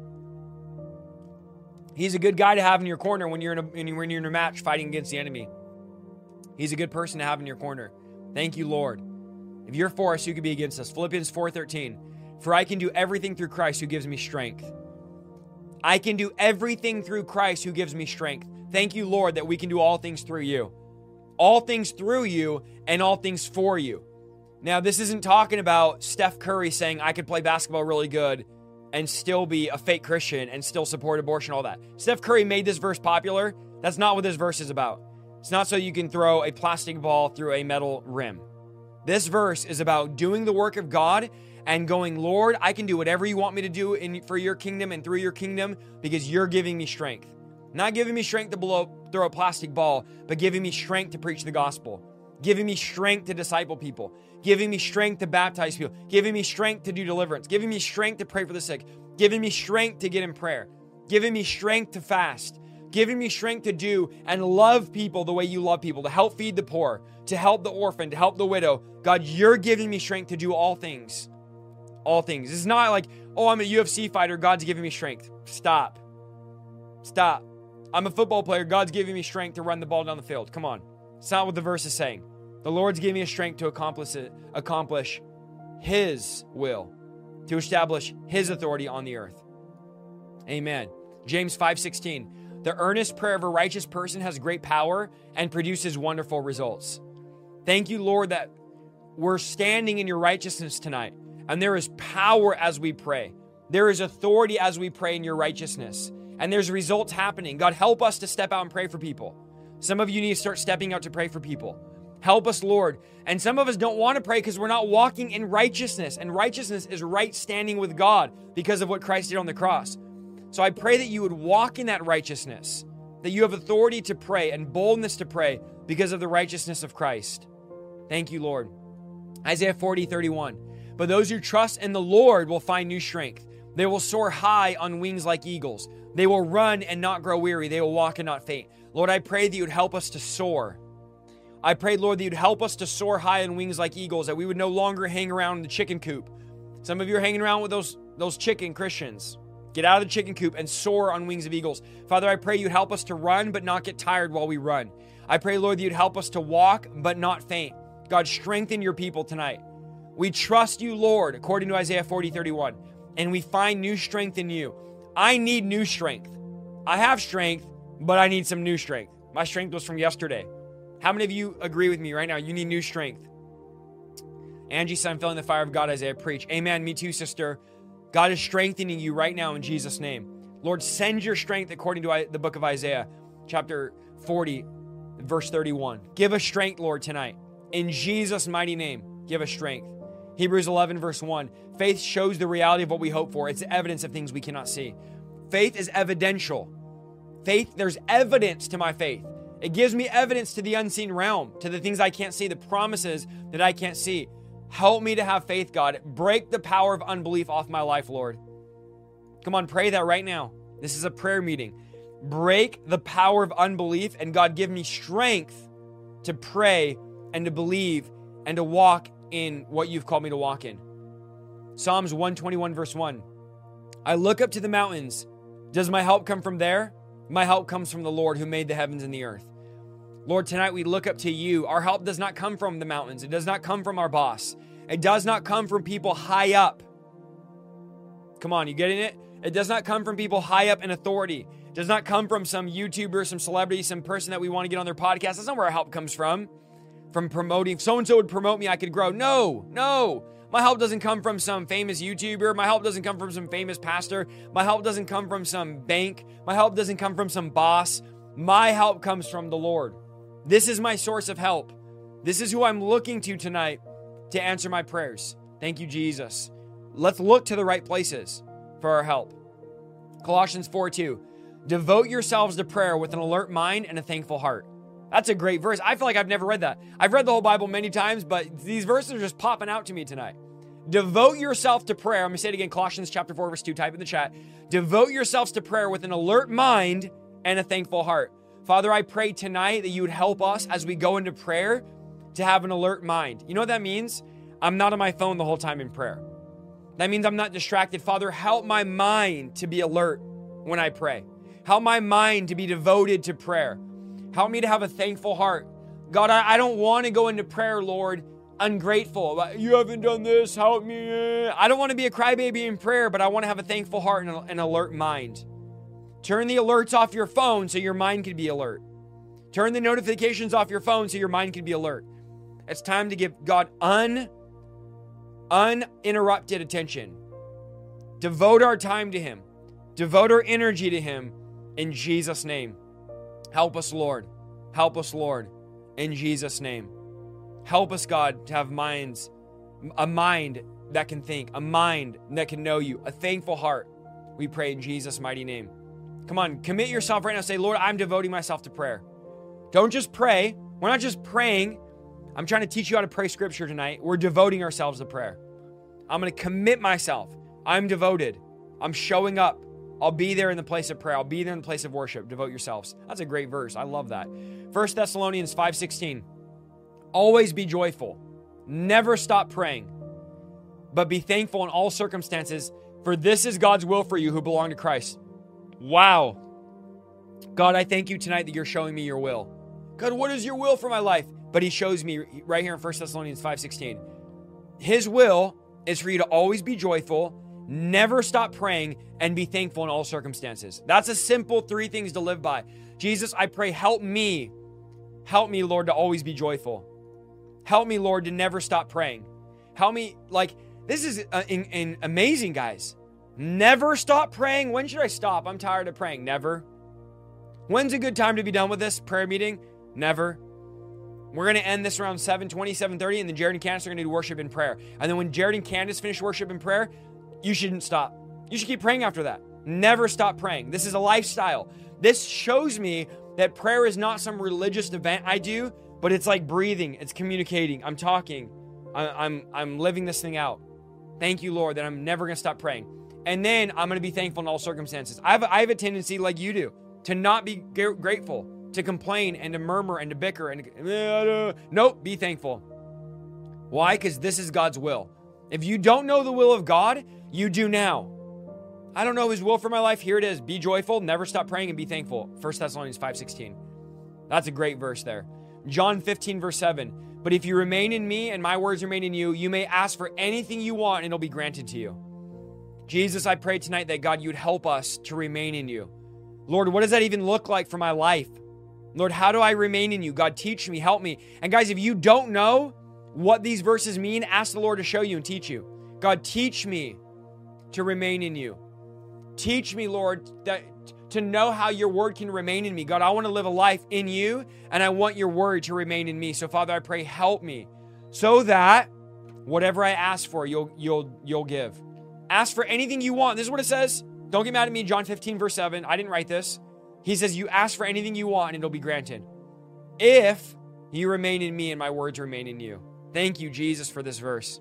S1: He's a good guy to have in your corner when you're in a match fighting against the enemy. He's a good person to have in your corner. Thank you, Lord. If you're for us, who could be against us? Philippians 4:13. For I can do everything through Christ who gives me strength. I can do everything through Christ who gives me strength. Thank you, Lord, that we can do all things through you. All things through you and all things for you. Now, this isn't talking about Steph Curry saying I could play basketball really good and still be a fake Christian and still support abortion, all that. Steph Curry made this verse popular. That's not what this verse is about. It's not so you can throw a plastic ball through a metal rim. This verse is about doing the work of God and going, Lord, I can do whatever you want me to do for your kingdom and through your kingdom because you're giving me strength. Not giving me strength to throw a plastic ball, but giving me strength to preach the gospel. Giving me strength to disciple people. Giving me strength to baptize people. Giving me strength to do deliverance. Giving me strength to pray for the sick. Giving me strength to get in prayer. Giving me strength to fast. Giving me strength to do and love people the way you love people. To help feed the poor. To help the orphan. To help the widow. God, you're giving me strength to do all things. All things. It's not like, oh, I'm a UFC fighter. God's giving me strength. Stop. I'm a football player. God's giving me strength to run the ball down the field. Come on. It's not what the verse is saying. The Lord's giving me a strength to accomplish His will, to establish His authority on the earth. Amen. James 5:16. The earnest prayer of a righteous person has great power and produces wonderful results. Thank you, Lord, that we're standing in your righteousness tonight. And there is power as we pray. There is authority as we pray in your righteousness. And there's results happening. God, help us to step out and pray for people. Some of you need to start stepping out to pray for people. Help us, Lord. And some of us don't want to pray because we're not walking in righteousness. And righteousness is right standing with God because of what Christ did on the cross. So I pray that you would walk in that righteousness, that you have authority to pray and boldness to pray because of the righteousness of Christ. Thank you, Lord. Isaiah 40:31. But those who trust in the Lord will find new strength. They will soar high on wings like eagles. They will run and not grow weary. They will walk and not faint. Lord, I pray that you would help us to soar. I pray, Lord, that you'd help us to soar high on wings like eagles, that we would no longer hang around in the chicken coop. Some of you are hanging around with those chicken Christians. Get out of the chicken coop and soar on wings of eagles. Father, I pray you'd help us to run but not get tired while we run. I pray, Lord, that you'd help us to walk but not faint. God, strengthen your people tonight. We trust you, Lord, according to Isaiah 40:31, and we find new strength in you. I need new strength. I have strength, but I need some new strength. My strength was from yesterday. How many of you agree with me right now? You need new strength. Angie said, I'm feeling the fire of God as I preach. Amen. Me too, sister. God is strengthening you right now in Jesus' name. Lord, send your strength according to the book of Isaiah, chapter 40, verse 31. Give us strength, Lord, tonight. In Jesus' mighty name, give us strength. Hebrews 11, verse 1. Faith shows the reality of what we hope for. It's evidence of things we cannot see. Faith is evidential. Faith, there's evidence to my faith. It gives me evidence to the unseen realm, to the things I can't see, the promises that I can't see. Help me to have faith, God. Break the power of unbelief off my life, Lord. Come on, pray that right now. This is a prayer meeting. Break the power of unbelief, and God, give me strength to pray and to believe and to walk in what you've called me to walk in. Psalms 121, verse 1. I look up to the mountains. Does my help come from there? My help comes from the Lord who made the heavens and the earth. Lord, tonight we look up to you. Our help does not come from the mountains. It does not come from our boss. It does not come from people high up. Come on, you getting it? It does not come from people high up in authority. It does not come from some YouTuber, some celebrity, some person that we want to get on their podcast. That's not where our help comes from. From promoting. If so-and-so would promote me, I could grow. No. My help doesn't come from some famous YouTuber. My help doesn't come from some famous pastor. My help doesn't come from some bank. My help doesn't come from some boss. My help comes from the Lord. This is my source of help. This is who I'm looking to tonight to answer my prayers. Thank you, Jesus. Let's look to the right places for our help. Colossians 4:2. Devote yourselves to prayer with an alert mind and a thankful heart. That's a great verse. I feel like I've never read that. I've read the whole Bible many times, but these verses are just popping out to me tonight. Devote yourself to prayer. I'm going to say it again. Colossians chapter 4, verse 2. Type in the chat. Devote yourselves to prayer with an alert mind and a thankful heart. Father, I pray tonight that you would help us as we go into prayer to have an alert mind. You know what that means? I'm not on my phone the whole time in prayer. That means I'm not distracted. Father, help my mind to be alert when I pray. Help my mind to be devoted to prayer. Help me to have a thankful heart. God, I don't want to go into prayer, Lord, ungrateful. You haven't done this, help me. I don't want to be a crybaby in prayer, but I want to have a thankful heart and an alert mind. Turn the alerts off your phone so your mind can be alert. Turn the notifications off your phone so your mind can be alert. It's time to give God uninterrupted attention. Devote our time to Him. Devote our energy to Him in Jesus' name. Help us, Lord. Help us, Lord, in Jesus' name. Help us, God, to have minds, a mind that can think, a mind that can know you, a thankful heart. We pray in Jesus' mighty name. Come on, commit yourself right now. Say, Lord, I'm devoting myself to prayer. Don't just pray. We're not just praying. I'm trying to teach you how to pray scripture tonight. We're devoting ourselves to prayer. I'm going to commit myself. I'm devoted. I'm showing up. I'll be there in the place of prayer. I'll be there in the place of worship. Devote yourselves. That's a great verse. I love that. 1 Thessalonians 5:16. Always be joyful. Never stop praying. But be thankful in all circumstances, for this is God's will for you who belong to Christ. Wow. God, I thank you tonight that you're showing me your will. God, what is your will for my life? But He shows me right here in 1 Thessalonians 5:16. His will is for you to always be joyful, never stop praying, and be thankful in all circumstances. That's a simple 3 things to live by. Jesus, I pray, help me. Help me, Lord, to always be joyful. Help me, Lord, to never stop praying. Help me, this is amazing, guys. Never stop praying. When should I stop? I'm tired of praying. Never. When's a good time to be done with this prayer meeting? Never. We're going to end this around 7:20, 7:30, and then Jared and Candace are going to do worship and prayer. And then when Jared and Candace finish worship and prayer, you shouldn't stop. You should keep praying after that. Never stop praying. This is a lifestyle. This shows me that prayer is not some religious event I do, but it's like breathing. It's communicating. I'm talking. I'm living this thing out. Thank you, Lord, that I'm never going to stop praying. And then I'm going to be thankful in all circumstances. I have a tendency, like you do, to not be grateful, to complain and to murmur and to bicker and nope, be thankful. Why? Because this is God's will. If you don't know the will of God, you do now. I don't know His will for my life. Here it is. Be joyful, never stop praying, and be thankful. 1 Thessalonians 5:16. That's a great verse there. John 15, verse 7. But if you remain in me and my words remain in you, you may ask for anything you want and it'll be granted to you. Jesus, I pray tonight that God, you'd help us to remain in you. Lord, what does that even look like for my life? Lord, how do I remain in you? God, teach me, help me. And guys, if you don't know what these verses mean, ask the Lord to show you and teach you. God, teach me to remain in you. Teach me, Lord, to know how your word can remain in me. God, I want to live a life in you, and I want your word to remain in me. So, Father, I pray, help me so that whatever I ask for, you'll give. Ask for anything you want. This is what it says. Don't get mad at me. John 15, verse 7. I didn't write this. He says, you ask for anything you want, and it'll be granted. If you remain in me and my words remain in you. Thank you, Jesus, for this verse.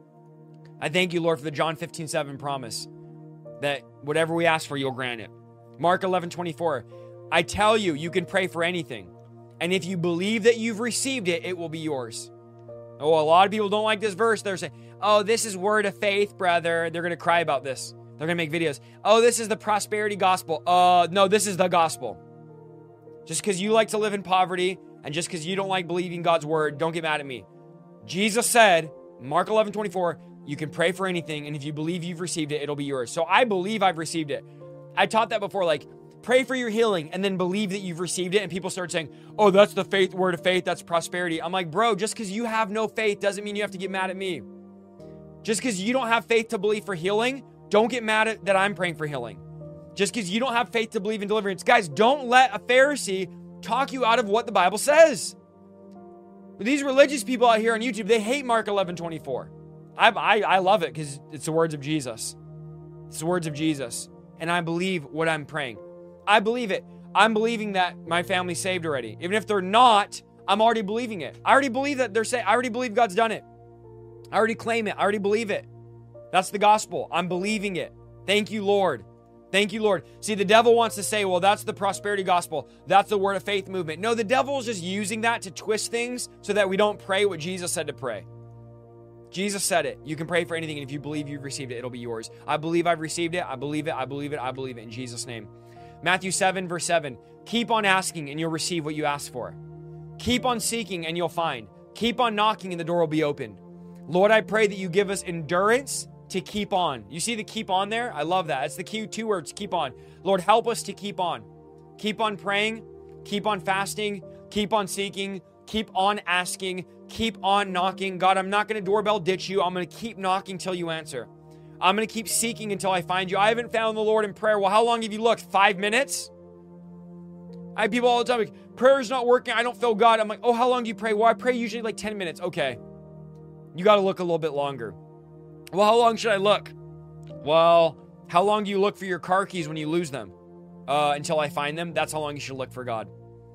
S1: I thank you, Lord, for the John 15:7 promise that whatever we ask for, you'll grant it. Mark 11:24, I tell you, you can pray for anything. And if you believe that you've received it, it will be yours. Oh, a lot of people don't like this verse. They're saying, oh, this is word of faith, brother. They're going to cry about this. They're going to make videos. Oh, this is the prosperity gospel. No, this is the gospel. Just because you like to live in poverty and just because you don't like believing God's word, don't get mad at me. Jesus said, Mark 11:24, you can pray for anything, and if you believe you've received it, it'll be yours. So I believe I've received it. I taught that before, like, pray for your healing and then believe that you've received it, and people start saying, oh, that's the faith, word of faith, that's prosperity. I'm like, bro, just because you have no faith doesn't mean you have to get mad at me. Just because you don't have faith to believe for healing, don't get mad at that I'm praying for healing. Just because you don't have faith to believe in deliverance. Guys, don't let a Pharisee talk you out of what the Bible says. These religious people out here on YouTube, they hate Mark 11:24. I love it because it's the words of Jesus. It's the words of Jesus. And I believe what I'm praying. I believe it. I'm believing that my family's saved already. Even if they're not, I'm already believing it. I already believe that they're saved. I already believe God's done it. I already claim it. I already believe it. That's the gospel. I'm believing it. Thank you, Lord. Thank you, Lord. See, the devil wants to say, well, that's the prosperity gospel. That's the word of faith movement. No, the devil is just using that to twist things so that we don't pray what Jesus said to pray. Jesus said it. You can pray for anything, and if you believe you've received it, it'll be yours. I believe I've received it. I believe it. I believe it. I believe it in Jesus' name. Matthew 7, verse 7. Keep on asking, and you'll receive what you ask for. Keep on seeking, and you'll find. Keep on knocking, and the door will be opened. Lord, I pray that you give us endurance to keep on. You see the keep on there? I love that. It's the key two words, keep on. Lord, help us to keep on. Keep on praying. Keep on fasting. Keep on seeking. Keep on asking. Keep on knocking. God, I'm not going to doorbell ditch you. I'm going to keep knocking till you answer. I'm going to keep seeking until I find you. I haven't found the Lord in prayer. Well, how long have you looked? 5 minutes? I have people all the time like, prayer's not working. I don't feel God. I'm like, oh, how long do you pray? Well, I pray usually like 10 minutes. Okay. You got to look a little bit longer. Well, how long should I look? Well, how long do you look for your car keys when you lose them? Until I find them. That's how long you should look for God.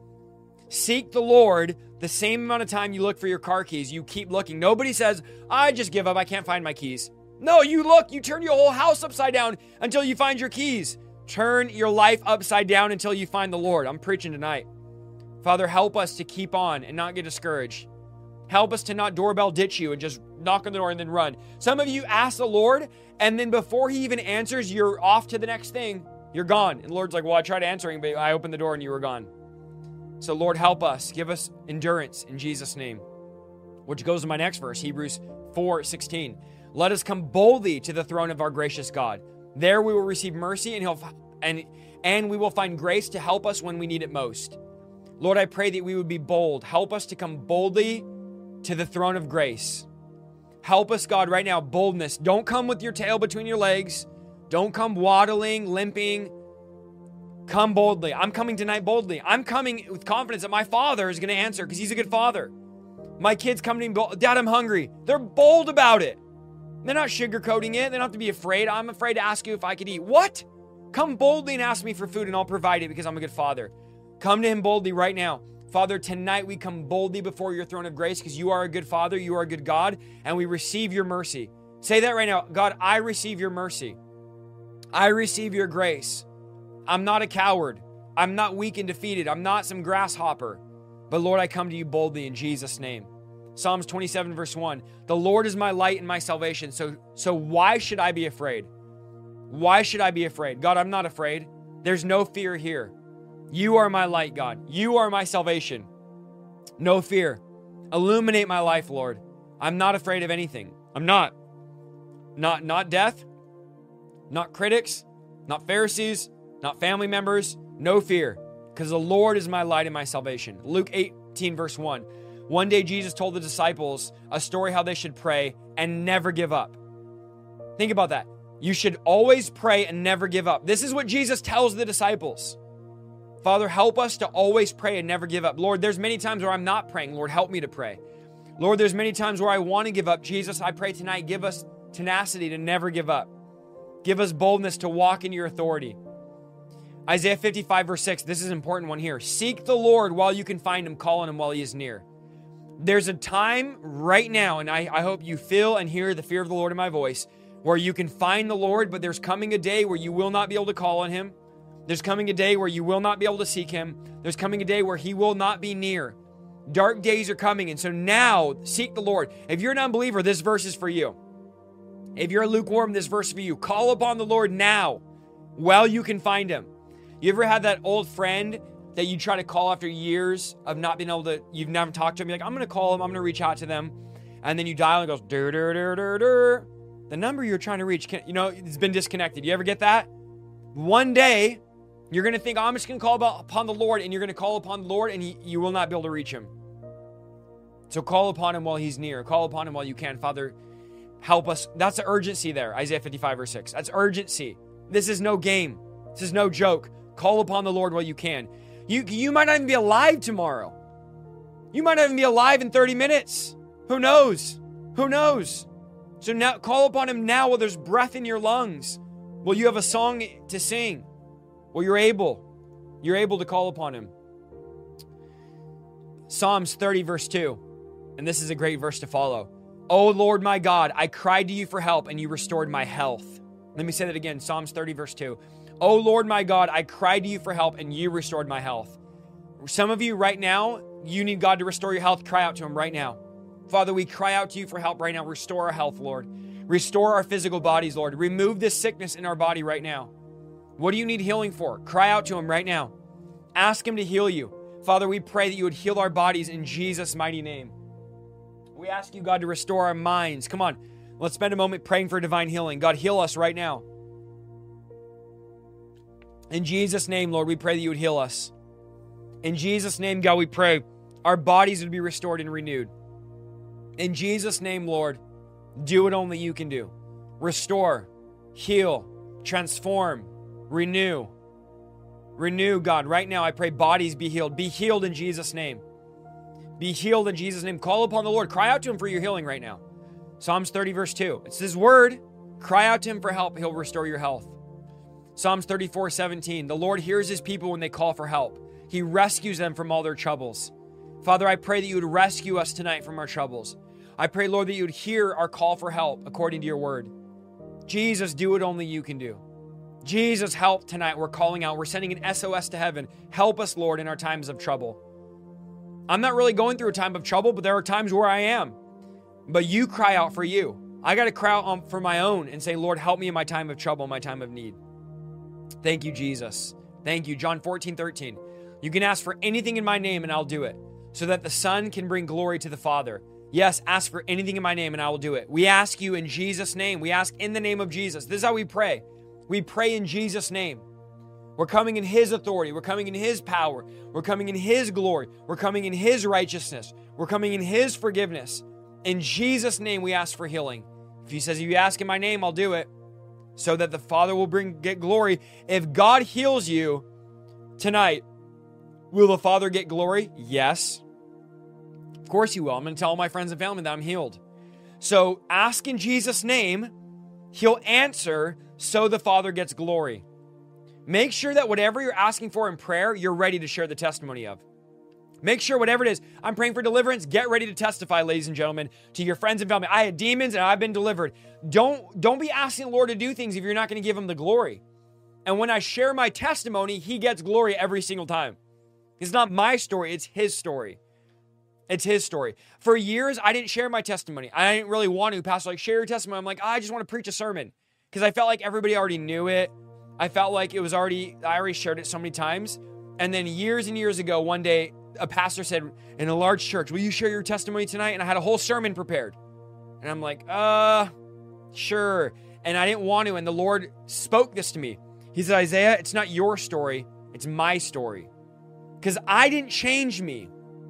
S1: Seek the Lord the same amount of time you look for your car keys. You keep looking. Nobody says, I just give up. I can't find my keys. No, you look. You turn your whole house upside down until you find your keys. Turn your life upside down until you find the Lord. I'm preaching tonight. Father, help us to keep on and not get discouraged. Help us to not doorbell ditch you and just knock on the door and then run. Some of you ask the Lord, and then before he even answers, you're off to the next thing. You're gone. And the Lord's like, well, I tried answering, but I opened the door and you were gone. So Lord, help us. Give us endurance in Jesus' name. Which goes to my next verse, Hebrews 4:16. Let us come boldly to the throne of our gracious God. There we will receive mercy and we will find grace to help us when we need it most. Lord, I pray that we would be bold. Help us to come boldly to the throne of grace. Help us, God, right now, boldness. Don't come with your tail between your legs. Don't come waddling, limping. Come boldly. I'm coming tonight boldly. I'm coming with confidence that my Father is going to answer because he's a good father. My kids come to me, Dad, I'm hungry. They're bold about it. They're not sugarcoating it. They don't have to be afraid. I'm afraid to ask you if I could eat. What? Come boldly and ask me for food and I'll provide it because I'm a good father. Come to him boldly right now. Father, tonight we come boldly before your throne of grace because you are a good Father, you are a good God, and we receive your mercy. Say that right now. God, I receive your mercy. I receive your grace. I'm not a coward. I'm not weak and defeated. I'm not some grasshopper. But Lord, I come to you boldly in Jesus' name. Psalms 27 verse 1. The Lord is my light and my salvation. So why should I be afraid? Why should I be afraid? God, I'm not afraid. There's no fear here. You are my light, God. You are my salvation. No fear. Illuminate my life, Lord. I'm not afraid of anything. I'm not. Not death. Not critics. Not Pharisees. Not family members. No fear. because the Lord is my light and my salvation. Luke 18, verse 1. One day Jesus told the disciples a story how they should pray and never give up. Think about that. You should always pray and never give up. This is what Jesus tells the disciples. Father, help us to always pray and never give up. Lord, there's many times where I'm not praying. Lord, help me to pray. Lord, there's many times where I want to give up. Jesus, I pray tonight, give us tenacity to never give up. Give us boldness to walk in your authority. Isaiah 55, verse 6, this is an important one here. Seek the Lord while you can find him, call on him while he is near. There's a time right now, and I hope you feel and hear the fear of the Lord in my voice, where you can find the Lord, but there's coming a day where you will not be able to call on him. There's coming a day where you will not be able to seek him. There's coming a day where he will not be near. Dark days are coming, and so now seek the Lord. If you're an unbeliever, this verse is for you. If you're lukewarm, this verse is for you. Call upon the Lord now while you can find him. You ever had that old friend that you try to call after years of not being able to, you've never talked to him, you're like, I'm going to call him, I'm going to reach out to them, and then you dial and it goes, dur, dur, dur, dur, dur. The number you're trying to reach, it's been disconnected. You ever get that? One day, you're going to think, I'm just going to call upon the Lord, and you're going to call upon the Lord, and you will not be able to reach him. So call upon him while he's near. Call upon him while you can. Father, help us. That's the urgency there, Isaiah 55, verse 6. That's urgency. This is no game. This is no joke. Call upon the Lord while you can. You might not even be alive tomorrow. You might not even be alive in 30 minutes. Who knows? Who knows? So now call upon him now while there's breath in your lungs. While you have a song to sing. Well, you're able to call upon him. Psalms 30, verse 2. And this is a great verse to follow. O Lord my God, I cried to you for help, and you restored my health. Let me say that again. Psalms 30, verse 2. O Lord my God, I cried to you for help, and you restored my health. Some of you right now, you need God to restore your health. Cry out to him right now. Father, we cry out to you for help right now. Restore our health, Lord. Restore our physical bodies, Lord. Remove this sickness in our body right now. What do you need healing for? Cry out to him right now. Ask him to heal you. Father, we pray that you would heal our bodies in Jesus' mighty name. We ask you, God, to restore our minds. Come on, let's spend a moment praying for divine healing. God, heal us right now. In Jesus' name, Lord, we pray that you would heal us. In Jesus' name, God, we pray our bodies would be restored and renewed. In Jesus' name, Lord, do what only you can do. Restore, heal, transform, renew. Renew, God. Right now, I pray bodies be healed. Be healed in Jesus' name. Be healed in Jesus' name. Call upon the Lord. Cry out to him for your healing right now. Psalms 30, verse 2. It's his word. Cry out to him for help. He'll restore your health. Psalms 34, 17. The Lord hears his people when they call for help. He rescues them from all their troubles. Father, I pray that you would rescue us tonight from our troubles. I pray, Lord, that you would hear our call for help according to your word. Jesus, do what only you can do. Jesus, help tonight. We're calling out. We're sending an SOS to heaven. Help us, Lord, in our times of trouble. I'm not really going through a time of trouble, but there are times where I am. But you cry out for you. I got to cry out for my own and say, Lord, help me in my time of trouble, my time of need. Thank you, Jesus. Thank you. John 14, 13. You can ask for anything in my name and I'll do it, so that the Son can bring glory to the Father. Yes, ask for anything in my name and I will do it. We ask you in Jesus' name. We ask in the name of Jesus. This is how we pray. We pray in Jesus' name. We're coming in his authority. We're coming in his power. We're coming in his glory. We're coming in his righteousness. We're coming in his forgiveness. In Jesus' name, we ask for healing. If he says, if you ask in my name, I'll do it, so that the Father will get glory. If God heals you tonight, will the Father get glory? Yes. Of course he will. I'm going to tell all my friends and family that I'm healed. So ask in Jesus' name. He'll answer so the Father gets glory. Make sure that whatever you're asking for in prayer, you're ready to share the testimony of. Make sure whatever it is, I'm praying for deliverance, get ready to testify, ladies and gentlemen, to your friends and family. I had demons and I've been delivered. Don't be asking the Lord to do things if you're not going to give him the glory. And when I share my testimony, he gets glory every single time. It's not my story, it's his story. It's his story. For years, I didn't share my testimony. I didn't really want to. Pastor, share your testimony. I'm like, I just want to preach a sermon. Because I felt like everybody already knew it. I felt like I already shared it so many times. And then years and years ago, one day, a pastor said in a large church, will you share your testimony tonight? And I had a whole sermon prepared. And I'm like, sure. And I didn't want to. And the Lord spoke this to me. He said, Isaiah, it's not your story. It's my story. Because I didn't change me.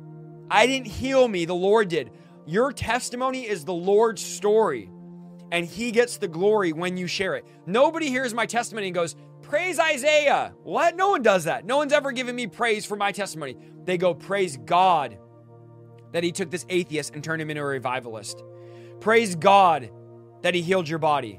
S1: I didn't heal me. The Lord did. Your testimony is the Lord's story, and he gets the glory when you share it. Nobody hears my testimony and goes, praise Isaiah. What? No one does that. No one's ever given me praise for my testimony. They go, praise God that he took this atheist and turned him into a revivalist. Praise God that he healed your body.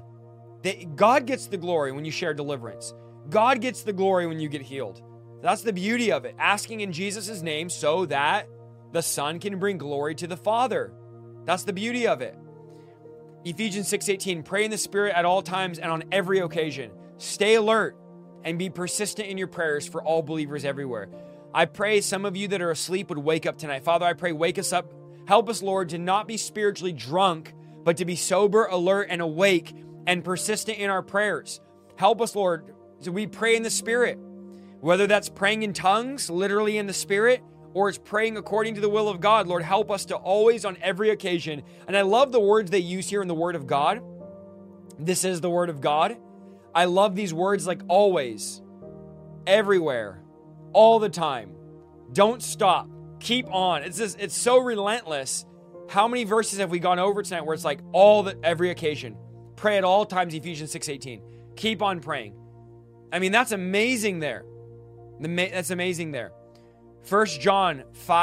S1: God gets the glory when you share deliverance. God gets the glory when you get healed. That's the beauty of it. Asking in Jesus' name so that the Son can bring glory to the Father. That's the beauty of it. Ephesians 6:18, pray in the Spirit at all times and on every occasion. Stay alert and be persistent in your prayers for all believers everywhere. I pray some of you that are asleep would wake up tonight. Father, I pray, wake us up. Help us, Lord, to not be spiritually drunk, but to be sober, alert, and awake and persistent in our prayers. Help us, Lord, so we pray in the Spirit. Whether that's praying in tongues, literally in the Spirit, or it's praying according to the will of God. Lord, help us to always, on every occasion. And I love the words they use here in the Word of God. This is the Word of God. I love these words like always, everywhere, all the time. Don't stop. Keep on. It's so relentless. How many verses have we gone over tonight where it's like every occasion? Pray at all times, Ephesians 6:18. Keep on praying. I mean, that's amazing there. That's amazing there. 1 John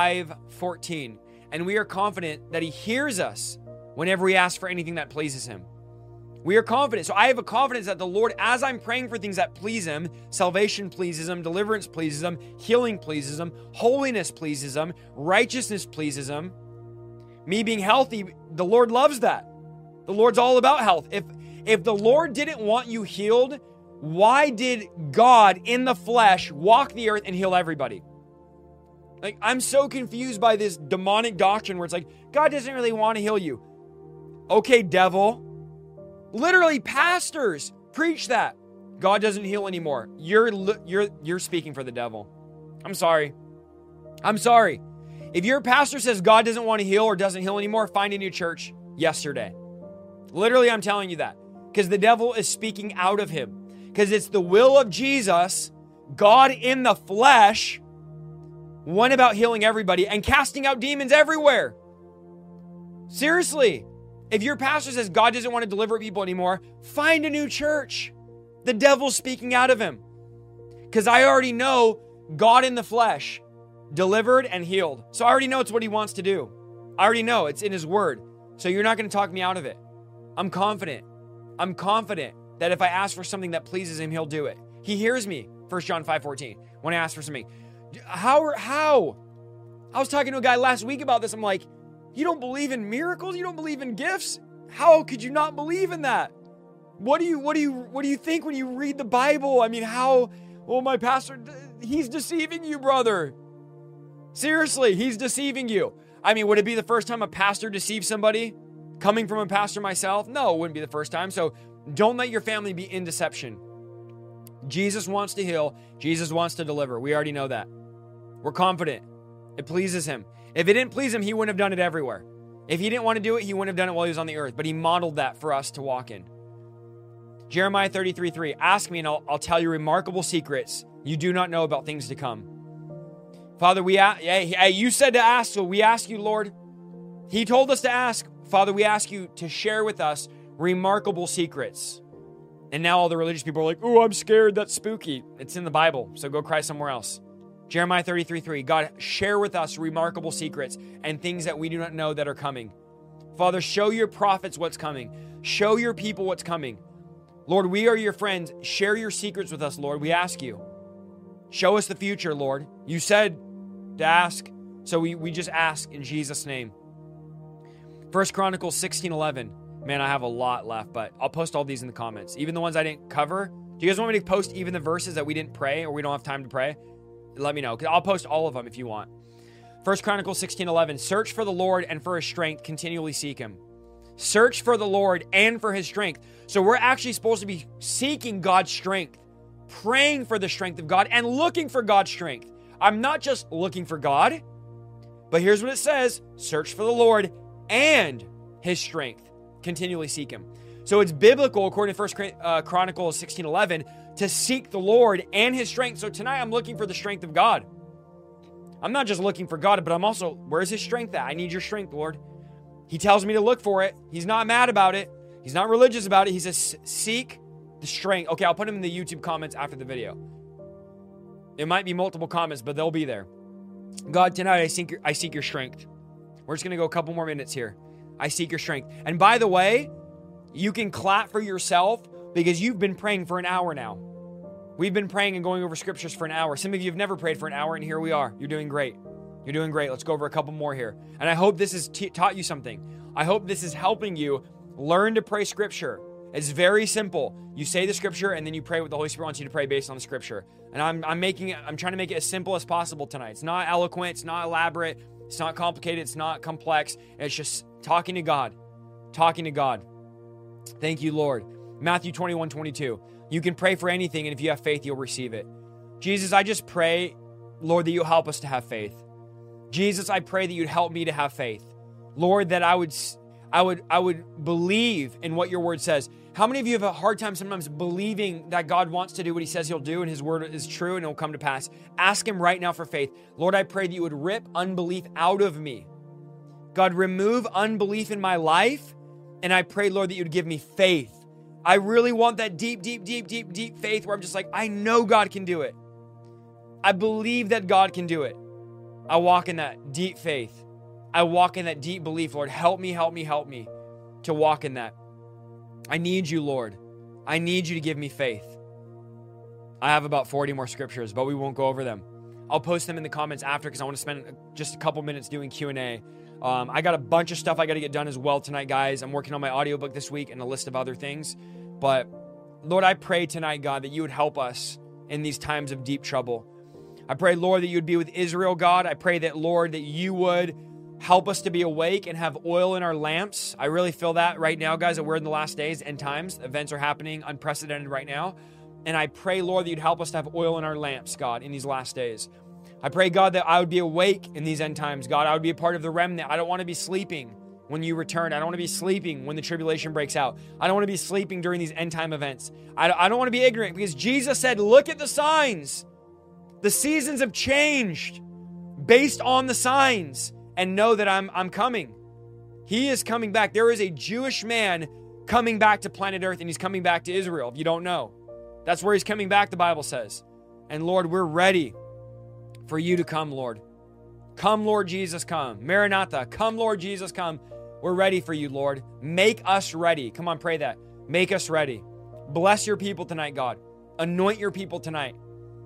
S1: 5:14. And we are confident that he hears us whenever we ask for anything that pleases him. We are confident. So I have a confidence that the Lord, as I'm praying for things that please him, salvation pleases him, deliverance pleases him, healing pleases him, holiness pleases him, righteousness pleases him. Me being healthy, the Lord loves that. The Lord's all about health. If the Lord didn't want you healed, why did God in the flesh walk the earth and heal everybody? Like, I'm so confused by this demonic doctrine where it's like, God doesn't really want to heal you. Okay, devil. Literally, pastors preach that. God doesn't heal anymore. You're speaking for the devil. I'm sorry. If your pastor says God doesn't want to heal or doesn't heal anymore, find a new church yesterday. Literally, I'm telling you that. Because the devil is speaking out of him. Because it's the will of Jesus, God in the flesh, went about healing everybody and casting out demons everywhere. Seriously. If your pastor says God doesn't want to deliver people anymore, find a new church. The devil's speaking out of him. Because I already know God in the flesh delivered and healed. So I already know it's what he wants to do. I already know it's in his word. So you're not going to talk me out of it. I'm confident that if I ask for something that pleases him, he'll do it. He hears me, 1 John 5:14, when I ask for something. How? I was talking to a guy last week about this. I'm like, you don't believe in miracles? You don't believe in gifts? How could you not believe in that? What do you think when you read the Bible? I mean, how? Well, my pastor, he's deceiving you, brother. Seriously, he's deceiving you. I mean, would it be the first time a pastor deceives somebody? Coming from a pastor myself? No, it wouldn't be the first time. So don't let your family be in deception. Jesus wants to heal. Jesus wants to deliver. We already know that. We're confident. It pleases him. If it didn't please him, he wouldn't have done it everywhere. If he didn't want to do it, he wouldn't have done it while he was on the earth. But he modeled that for us to walk in. Jeremiah 33:3. Ask me and I'll tell you remarkable secrets you do not know about things to come. Father, you said to ask, so we ask you, Lord. He told us to ask. Father, we ask you to share with us remarkable secrets. And now all the religious people are like, oh, I'm scared. That's spooky. It's in the Bible, so go cry somewhere else. Jeremiah 33:3. God, share with us remarkable secrets and things that we do not know that are coming. Father, show your prophets what's coming. Show your people what's coming. Lord, we are your friends. Share your secrets with us, Lord. We ask you. Show us the future, Lord. You said to ask, so we just ask in Jesus' name. 1 Chronicles 16:11. Man, I have a lot left, but I'll post all these in the comments. Even the ones I didn't cover. Do you guys want me to post even the verses that we didn't pray or we don't have time to pray? Let me know. I'll post all of them if you want. 1 Chronicles 16:11. Search for the Lord and for his strength. Continually seek him. Search for the Lord and for his strength. So we're actually supposed to be seeking God's strength, praying for the strength of God and looking for God's strength. I'm not just looking for God, but here's what it says. Search for the Lord and his strength. Continually seek him. So it's biblical, according to 1 Chronicles 16:11, to seek the Lord and his strength. So tonight I'm looking for the strength of God. I'm not just looking for God, but I'm also, where's his strength at? I need your strength, Lord. He tells me to look for it. He's not mad about it. He's not religious about it. He says, seek the strength. Okay, I'll put them in the YouTube comments after the video. It might be multiple comments, but they'll be there. God, tonight I seek your strength. We're just going to go a couple more minutes here. I seek your strength. And by the way, you can clap for yourself because you've been praying for an hour now. We've been praying and going over scriptures for an hour. Some of you have never prayed for an hour, and here we are. You're doing great. You're doing great. Let's go over a couple more here. And I hope this has taught you something. I hope this is helping you learn to pray scripture. It's very simple. You say the scripture, and then you pray what the Holy Spirit wants you to pray based on the scripture. And I'm trying to make it as simple as possible tonight. It's not eloquent. It's not elaborate. It's not complicated. It's not complex. It's just talking to God. Talking to God. Thank you, Lord. Matthew 21:22. You can pray for anything, and if you have faith, you'll receive it. Jesus, I just pray, Lord, that you'll help us to have faith. Jesus, I pray that you'd help me to have faith. Lord, that I would believe in what your word says. How many of you have a hard time sometimes believing that God wants to do what he says he'll do and his word is true and it'll come to pass? Ask him right now for faith. Lord, I pray that you would rip unbelief out of me. God, remove unbelief in my life. And I pray, Lord, that you'd give me faith. I really want that deep faith where I'm just like, I know God can do it. I believe that God can do it. I walk in that deep faith. I walk in that deep belief, Lord. Help me to walk in that. I need you, Lord. I need you to give me faith. I have about 40 more scriptures, but we won't go over them. I'll post them in the comments after because I want to spend just a couple minutes doing Q&A. I got a bunch of stuff I got to get done as well tonight, guys. I'm working on my audiobook this week and a list of other things. But Lord, I pray tonight, God, that you would help us in these times of deep trouble. I pray, Lord, that you would be with Israel, God. I pray that, Lord, that you would help us to be awake and have oil in our lamps. I really feel that right now, guys, that we're in the last days, end times. Events are happening, unprecedented right now. And I pray, Lord, that you'd help us to have oil in our lamps, God, in these last days. I pray, God, that I would be awake in these end times, God. I would be a part of the remnant. I don't want to be sleeping when you return. I don't want to be sleeping when the tribulation breaks out. I don't want to be sleeping during these end time events. I don't want to be ignorant because Jesus said, look at the signs. The seasons have changed based on the signs, and know that I'm coming. He is coming back. There is a Jewish man coming back to planet Earth, and he's coming back to Israel, if you don't know. That's where he's coming back, the Bible says. And Lord, we're ready for you to come, Lord. Come, Lord Jesus, come. Maranatha, come, Lord Jesus, come. We're ready for you, Lord. Make us ready. Come on, pray that. Make us ready. Bless your people tonight, God. Anoint your people tonight.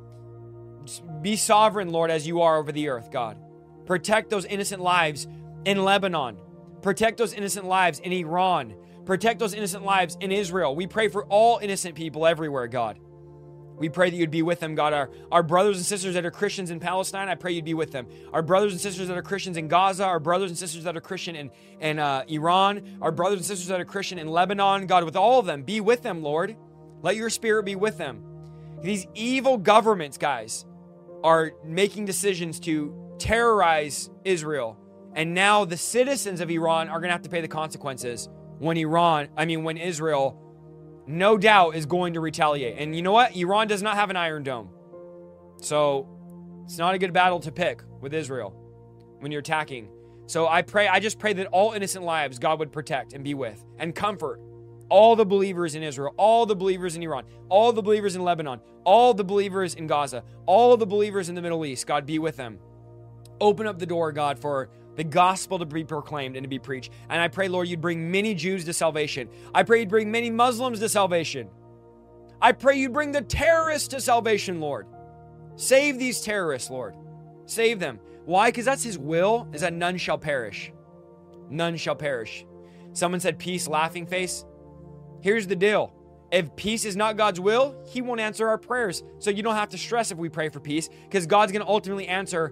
S1: Be sovereign, Lord, as you are over the earth, God. Protect those innocent lives in Lebanon. Protect those innocent lives in Iran. Protect those innocent lives in Israel. We pray for all innocent people everywhere, God. We pray that you'd be with them, God. Our brothers and sisters that are Christians in Palestine, I pray you'd be with them. Our brothers and sisters that are Christians in Gaza, our brothers and sisters that are Christian in Iran, our brothers and sisters that are Christian in Lebanon, God, with all of them, be with them, Lord. Let your spirit be with them. These evil governments, guys, are making decisions to terrorize Israel. And now the citizens of Iran are going to have to pay the consequences when Israel, no doubt, is going to retaliate. And you know what? Iran does not have an Iron Dome. So it's not a good battle to pick with Israel when you're attacking. So I just pray that all innocent lives God would protect and be with and comfort all the believers in Israel, all the believers in Iran, all the believers in Lebanon, all the believers in Gaza, all the believers in the Middle East. God, be with them. Open up the door, God, for the gospel to be proclaimed and to be preached. And I pray, Lord, you'd bring many Jews to salvation. I pray you'd bring many Muslims to salvation. I pray you'd bring the terrorists to salvation, Lord. Save these terrorists, Lord. Save them. Why? Because that's his will, is that none shall perish. None shall perish. Someone said peace, laughing face. Here's the deal. If peace is not God's will, he won't answer our prayers. So you don't have to stress if we pray for peace, because God's going to ultimately answer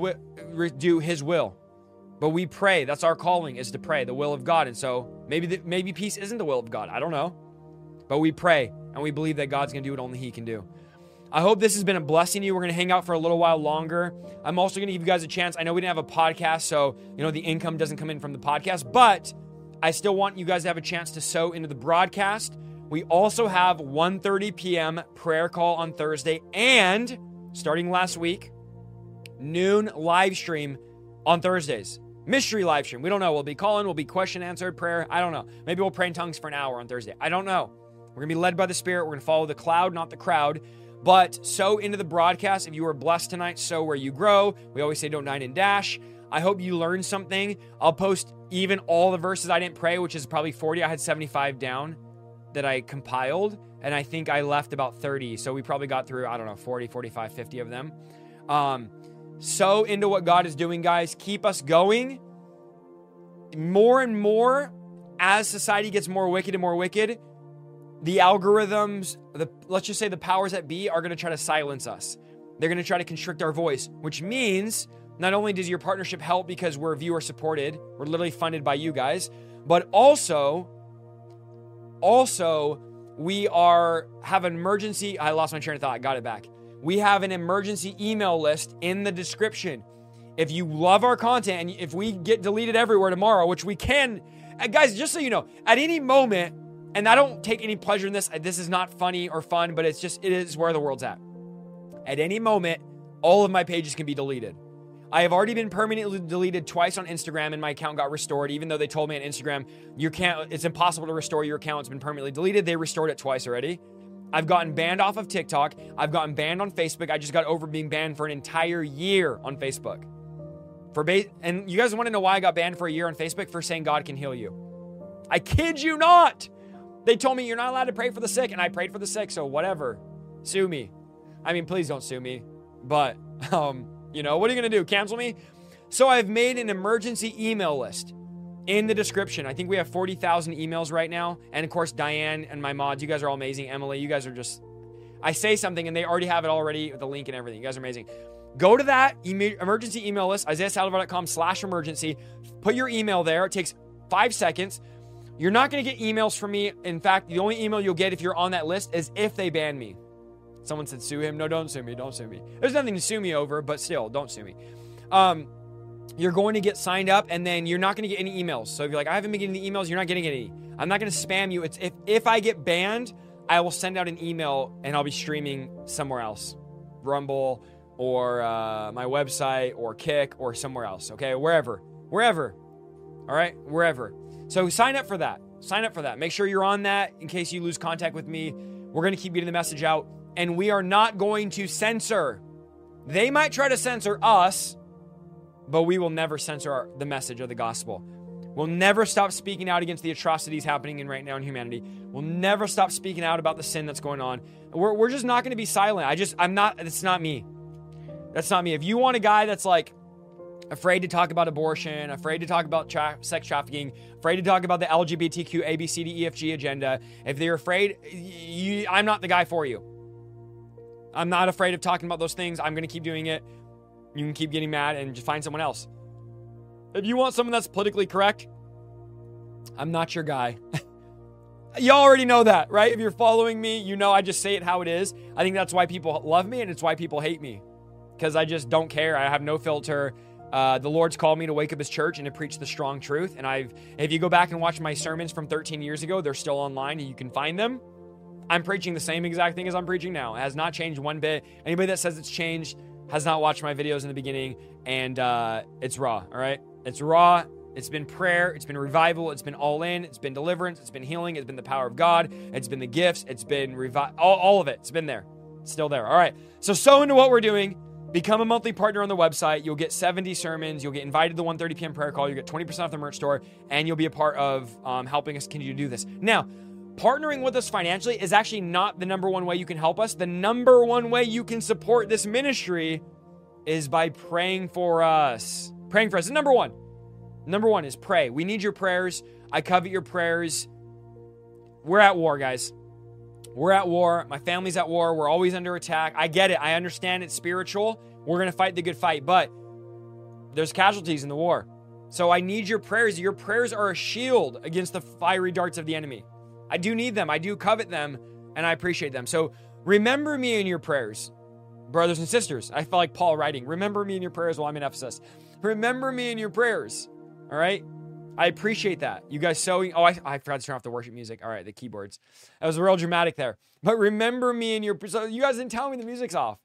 S1: do his will. But we pray. That's our calling, is to pray the will of God. And so maybe peace isn't the will of God. I don't know. But we pray, and we believe that God's going to do what only he can do. I hope this has been a blessing to you. We're going to hang out for a little while longer. I'm also going to give you guys a chance. I know we didn't have a podcast, so the income doesn't come in from the podcast, but I still want you guys to have a chance to sow into the broadcast. We also have 1:30 p.m. prayer call on Thursday, and starting last week, noon live stream on Thursdays. Mystery live stream. We don't know. We'll be calling. We'll be question answered prayer. I don't know. Maybe we'll pray in tongues for an hour on Thursday. I don't know. We're going to be led by the Spirit. We're going to follow the cloud, not the crowd. But sow into the broadcast. If you were blessed tonight, sow where you grow. We always say don't dine and dash. I hope you learned something. I'll post even all the verses I didn't pray, which is probably 40. I had 75 down that I compiled, and I think I left about 30. So we probably got through, 40, 45, 50 of them. Sow into what God is doing, guys. Keep us going. More and more, as society gets more wicked and more wicked, the algorithms, let's just say the powers that be, are going to try to silence us. They're going to try to constrict our voice, which means not only does your partnership help because we're viewer supported, we're literally funded by you guys, but also we have an emergency. I lost my train of thought. Got it back. We have an emergency email list in the description. If you love our content and if we get deleted everywhere tomorrow, which we can, guys, just so you know, at any moment, and I don't take any pleasure in this. This is not funny or fun, but it is where the world's at. At any moment, all of my pages can be deleted. I have already been permanently deleted twice on Instagram, and my account got restored, even though they told me on Instagram, it's impossible to restore your account. It's been permanently deleted. They restored it twice already. I've gotten banned off of TikTok. I've gotten banned on Facebook. I just got over being banned for an entire year on Facebook. And you guys want to know why I got banned for a year on Facebook? For saying God can heal you. I kid you not. They told me you're not allowed to pray for the sick, and I prayed for the sick, so whatever. Sue me. I mean, please don't sue me. But, what are you going to do? Cancel me? So I've made an emergency email list in the description. I think we have 40,000 emails right now. And of course, Diane and my mods, you guys are all amazing. Emily, you guys are just, I say something and they already have it already with the link and everything. You guys are amazing. Go to that emergency email list, isaiahsaldivar.com/emergency. Put your email there. It takes 5 seconds. You're not going to get emails from me. In fact, the only email you'll get if you're on that list is if they ban me. Someone said, sue him. No, don't sue me. Don't sue me. There's nothing to sue me over, but still, don't sue me. You're going to get signed up, and then you're not going to get any emails. So if you're like, I haven't been getting the emails, you're not getting any. I'm not going to spam you. It's if I get banned, I will send out an email, and I'll be streaming somewhere else. Rumble, or my website, or Kick, or somewhere else. Okay, wherever. All right, wherever. So sign up for that. Make sure you're on that in case you lose contact with me. We're going to keep getting the message out. And we are not going to censor. They might try to censor us, but we will never censor the message of the gospel. We'll never stop speaking out against the atrocities happening right now in humanity. We'll never stop speaking out about the sin that's going on. We're just not going to be silent. It's not me. That's not me. If you want a guy that's like, afraid to talk about abortion, afraid to talk about sex trafficking, afraid to talk about the LGBTQ ABCDEFG agenda, if they're afraid, I'm not the guy for you. I'm not afraid of talking about those things. I'm going to keep doing it. You can keep getting mad and just find someone else. If you want someone that's politically correct, I'm not your guy. You already know that, right? If you're following me, you know I just say it how it is. I think that's why people love me, and it's why people hate me. Because I just don't care. I have no filter. The Lord's called me to wake up His church and to preach the strong truth. And if you go back and watch my sermons from 13 years ago, they're still online and you can find them. I'm preaching the same exact thing as I'm preaching now. It has not changed one bit. Anybody that says it's changed has not watched my videos in the beginning, and it's raw, all right? It's raw. It's been prayer. It's been revival. It's been all in. It's been deliverance. It's been healing. It's been the power of God. It's been the gifts. It's been all of it. It's been there. It's still there. All right. So sow into what we're doing. Become a monthly partner on the website. You'll get 70 sermons. You'll get invited to the 1:30 p.m. prayer call. You'll get 20% off the merch store, and you'll be a part of helping us continue to do this. Now, partnering with us financially is actually not the number one way you can help us. The number one way you can support this ministry is by praying for us. Praying for us is number one. Number one is pray. We need your prayers. I covet your prayers. We're at war, guys. We're at war. My family's at war. We're always under attack. I get it. I understand it's spiritual. We're going to fight the good fight, but there's casualties in the war. So I need your prayers. Your prayers are a shield against the fiery darts of the enemy. I do need them. I do covet them, and I appreciate them. So remember me in your prayers, brothers and sisters. I feel like Paul writing, remember me in your prayers while I'm in Ephesus. Remember me in your prayers, all right? I appreciate that. You guys sewing. Oh, I forgot to turn off the worship music. All right, the keyboards. That was real dramatic there. But remember me in your... So you guys didn't tell me the music's off.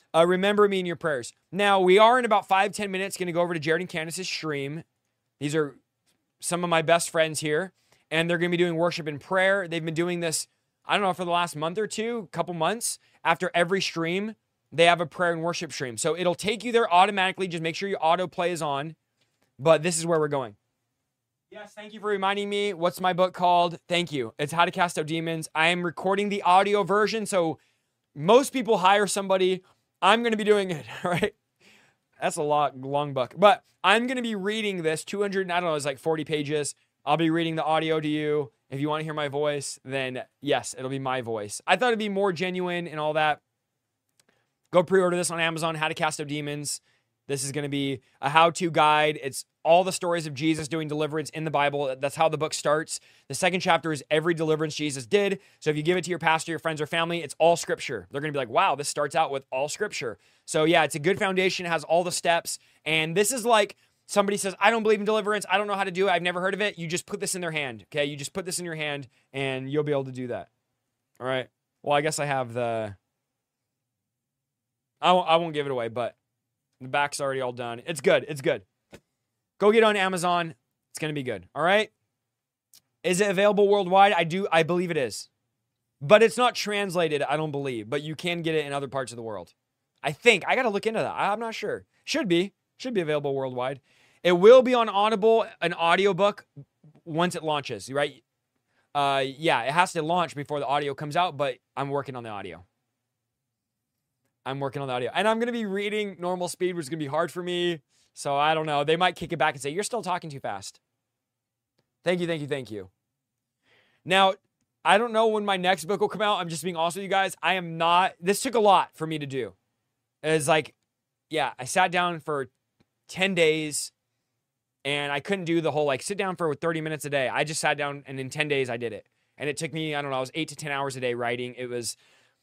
S1: remember me in your prayers. Now, we are in about 5-10 minutes going to go over to Jared and Candace's stream. These are some of my best friends here, and they're going to be doing worship and prayer. They've been doing this, I don't know, for the last month or two, couple months. After every stream, they have a prayer and worship stream. So it'll take you there automatically. Just make sure your autoplay is on. But this is where we're going. Yes, thank you for reminding me. What's my book called? Thank you. It's How to Cast Out Demons. I am recording the audio version, so most people hire somebody. I'm going to be doing it, right? That's a long book. But I'm going to be reading this 200, I don't know, it's like 40 pages. I'll be reading the audio to you. If you want to hear my voice, then yes, it'll be my voice. I thought it'd be more genuine and all that. Go pre-order this on Amazon, How to Cast Out Demons. This is going to be a how-to guide. It's all the stories of Jesus doing deliverance in the Bible. That's how the book starts. The second chapter is every deliverance Jesus did. So if you give it to your pastor, your friends, or family, it's all scripture. They're going to be like, wow, this starts out with all scripture. So yeah, it's a good foundation. It has all the steps. And this is like somebody says, I don't believe in deliverance. I don't know how to do it. I've never heard of it. You just put this in their hand. Okay. You just put this in your hand and you'll be able to do that. All right. Well, I guess I have I won't give it away, but the back's already all done. It's good. It's good. Go get it on Amazon. It's going to be good. All right. Is it available worldwide? I believe it is, but it's not translated. I don't believe, but you can get it in other parts of the world. I think I got to look into that. I'm not sure. Should be available worldwide. It will be on Audible, an audiobook once it launches, right? Yeah, it has to launch before the audio comes out, but I'm working on the audio. And I'm going to be reading normal speed, which is going to be hard for me. So I don't know. They might kick it back and say, you're still talking too fast. Thank you. Now, I don't know when my next book will come out. I'm just being honest with you guys. This took a lot for me to do. It's like, yeah, I sat down for 10 days and I couldn't do the whole, like, sit down for 30 minutes a day. I just sat down and in 10 days I did it. And it took me, I don't know, it was 8 to 10 hours a day writing. It was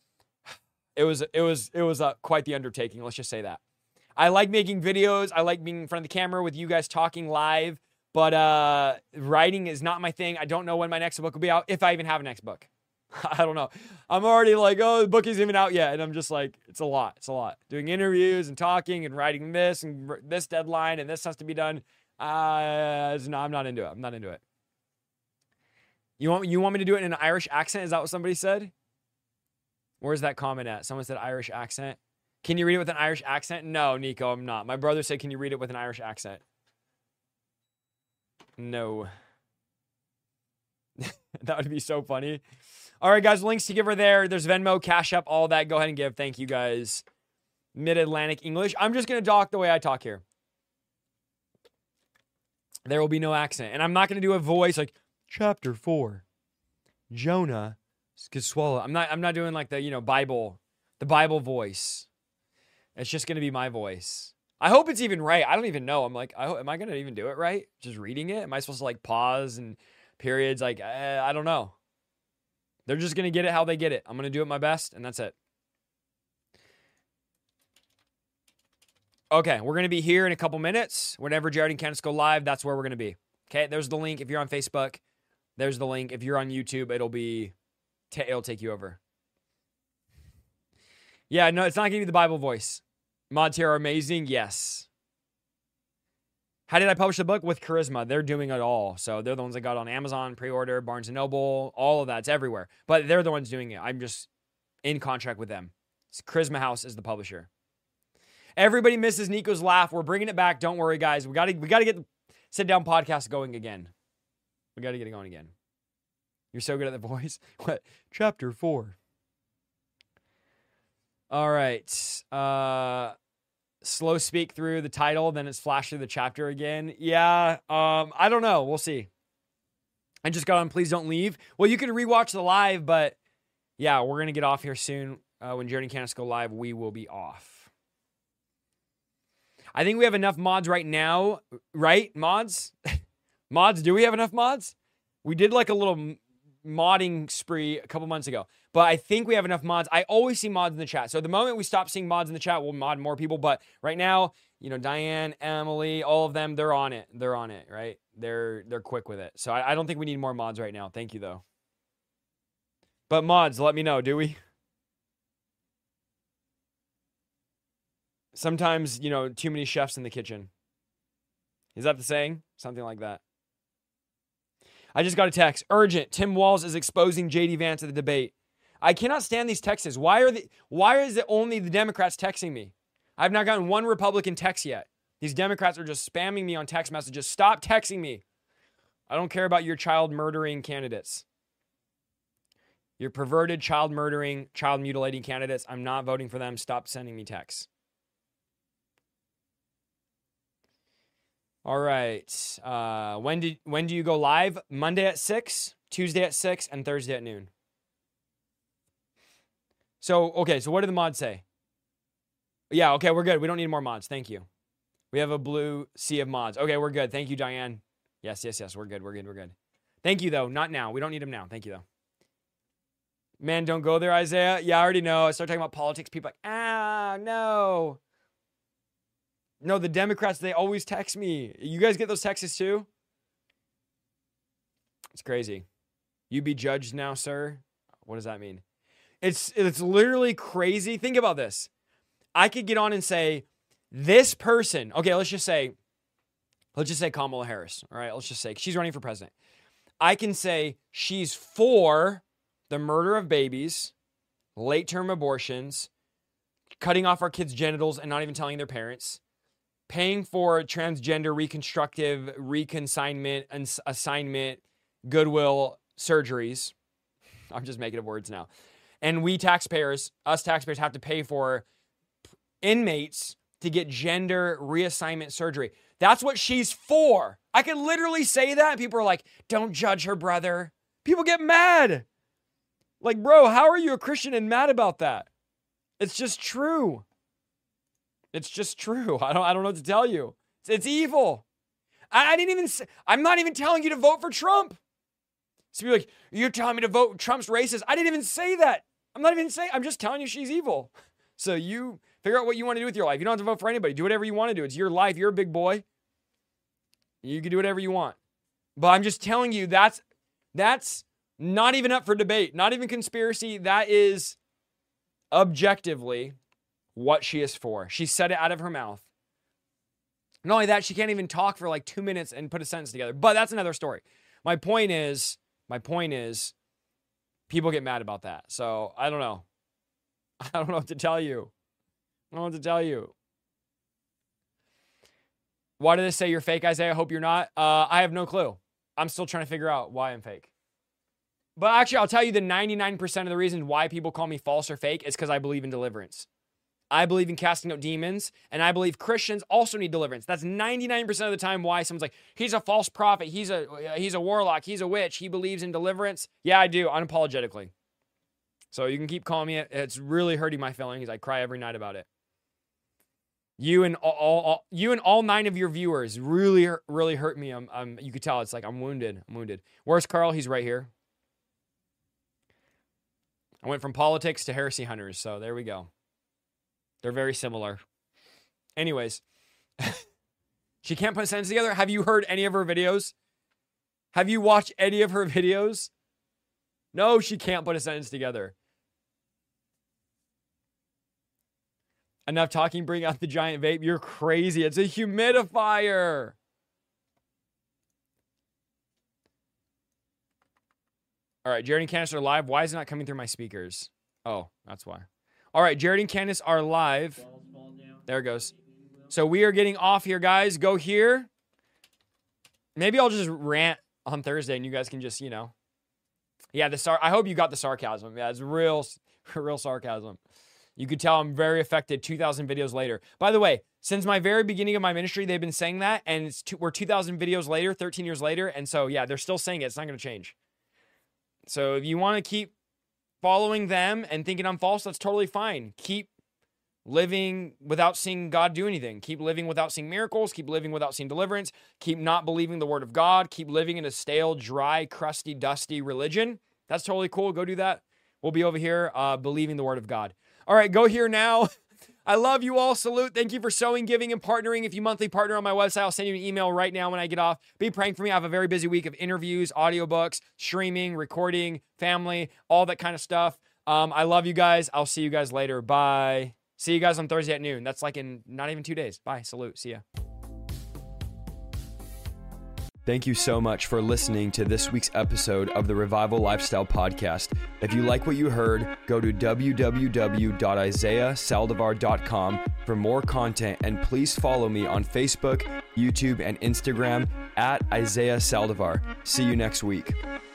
S1: quite the undertaking. Let's just say that. I like making videos. I like being in front of the camera with you guys talking live, but writing is not my thing. I don't know when my next book will be out, if I even have a next book. I don't know. I'm already like, oh, the book isn't even out yet. And I'm just like, it's a lot. Doing interviews and talking and writing this and this deadline and this has to be done. No, I'm not into it. You want me to do it in an Irish accent? Is that what somebody said? Where's that comment at? Someone said Irish accent. Can you read it with an Irish accent? No, Nico, I'm not. My brother said, can you read it with an Irish accent? No. That would be so funny. All right, guys, links to give are there. There's Venmo, Cash App, all that. Go ahead and give. Thank you, guys. Mid-Atlantic English. I'm just going to talk the way I talk here. There will be no accent. And I'm not going to do a voice like, chapter 4, Jonah could swallow. I'm not doing like the Bible voice. It's just gonna be my voice. I hope it's even right. I don't even know. I'm like, am I gonna even do it right? Just reading it? Am I supposed to like pause and periods? Like, I don't know. They're just gonna get it how they get it. I'm gonna do it my best, and that's it. Okay, we're gonna be here in a couple minutes. Whenever Jared and Candace go live, that's where we're gonna be. Okay, there's the link. If you're on Facebook, there's the link. If you're on YouTube, it'll take you over. Yeah, no, it's not going to be the Bible voice. Mods here are amazing. Yes. How did I publish the book? With Charisma. They're doing it all. So they're the ones that got on Amazon, pre-order, Barnes & Noble, all of that. It's everywhere. But they're the ones doing it. I'm just in contract with them. Charisma House is the publisher. Everybody misses Nico's laugh. We're bringing it back. Don't worry, guys. We got to get the sit-down podcast going again. We got to get it going again. You're so good at the voice. What? Chapter 4. All right. Slow speak through the title, then it's flash through the chapter again. Yeah. I don't know. We'll see. I just got on Please Don't Leave. Well, you can rewatch the live, but yeah, we're going to get off here soon. When Jared and Candace go live, we will be off. I think we have enough mods right now. Right? Mods? Mods? Do we have enough mods? We did like a little modding spree a couple months ago, but I think we have enough mods. I always see mods in the chat. So the moment we stop seeing mods in the chat, we'll mod more people. But right now, Diane, Emily, all of them, they're on it. They're on it, right? They're quick with it. So I don't think we need more mods right now. Thank you, though. But mods, let me know. Do we? Sometimes, too many chefs in the kitchen. Is that the saying? Something like that. I just got a text. Urgent. Tim Walz is exposing JD Vance at the debate. I cannot stand these texts. Why is it only the Democrats texting me? I've not gotten one Republican text yet. These Democrats are just spamming me on text messages. Stop texting me. I don't care about your child murdering candidates. Your perverted child murdering, child mutilating candidates. I'm not voting for them. Stop sending me texts. All right. When do you go live? Monday at 6, Tuesday at 6, and Thursday at noon. So what did the mods say? Yeah, okay, we're good. We don't need more mods. Thank you. We have a blue sea of mods. Okay, we're good. Thank you, Diane. Yes. We're good. Thank you, though. Not now. We don't need them now. Thank you, though. Man, don't go there, Isaiah. Yeah, I already know. I start talking about politics. People are like, no. No, the Democrats, they always text me. You guys get those texts too? It's crazy. You be judged now, sir? What does that mean? It's literally crazy. Think about this. I could get on and say, this person, okay, let's just say Kamala Harris, all right? Let's just say she's running for president. I can say she's for the murder of babies, late-term abortions, cutting off our kids' genitals and not even telling their parents, paying for transgender reconstructive reconsignment and assignment Goodwill surgeries. I'm just making up words now. And us taxpayers have to pay for inmates to get gender reassignment surgery. That's what she's for. I could literally say that. People are like, don't judge her, brother. People get mad. Like, bro, how are you a Christian and mad about that? It's just true. It's just true. I don't know what to tell you. It's evil. I didn't even say, I'm not even telling you to vote for Trump. So you're like, you're telling me to vote Trump's racist. I didn't even say that. I'm just telling you she's evil. So you figure out what you want to do with your life. You don't have to vote for anybody. Do whatever you want to do. It's your life. You're a big boy. You can do whatever you want. But I'm just telling you that's not even up for debate. Not even conspiracy. That is objectively what she is for. She said it out of her mouth. Not only that, she can't even talk for like 2 minutes and put a sentence together. But that's another story. My point is, people get mad about that. So I don't know. I don't know what to tell you. Why do they say you're fake, Isaiah? I hope you're not. I have no clue. I'm still trying to figure out why I'm fake. But actually, I'll tell you the 99% of the reason why people call me false or fake is because I believe in deliverance. I believe in casting out demons, and I believe Christians also need deliverance. That's 99% of the time why someone's like, he's a false prophet, he's a warlock, he's a witch, he believes in deliverance. Yeah, I do, unapologetically. So you can keep calling me it. It's really hurting my feelings. I cry every night about it. You and all 9 of your viewers really hurt me. You could tell it's like I'm wounded. Where's Carl? He's right here. I went from politics to heresy hunters, so there we go. They're very similar. Anyways, she can't put a sentence together. Have you heard any of her videos? Have you watched any of her videos? No, she can't put a sentence together. Enough talking, bring out the giant vape. You're crazy. It's a humidifier. All right, Jared and Candace are live. Why is it not coming through my speakers? Oh, that's why. All right, Jared and Candace are live. There it goes. So we are getting off here, guys. Go here. Maybe I'll just rant on Thursday and you guys can just, Yeah, I hope you got the sarcasm. Yeah, it's real sarcasm. You could tell I'm very affected 2,000 videos later. By the way, since my very beginning of my ministry, they've been saying that, and we're 2,000 videos later, 13 years later, and so, yeah, they're still saying it. It's not going to change. So if you want to keep following them and thinking I'm false, that's totally fine. Keep living without seeing God do anything. Keep living without seeing miracles. Keep living without seeing deliverance. Keep not believing the word of God. Keep living in a stale, dry, crusty, dusty religion. That's totally cool. Go do that. We'll be over here believing the word of God. All right, go here now. I love you all. Salute. Thank you for sowing, giving, and partnering. If you monthly partner on my website, I'll send you an email right now when I get off. Be praying for me. I have a very busy week of interviews, audiobooks, streaming, recording, family, all that kind of stuff. I love you guys. I'll see you guys later. Bye. See you guys on Thursday at noon. That's like in not even 2 days. Bye. Salute. See ya. Thank you so much for listening to this week's episode of the Revival Lifestyle Podcast. If you like what you heard, go to www.isaiahsaldivar.com for more content, and please follow me on Facebook, YouTube, and Instagram at Isaiah Saldivar. See you next week.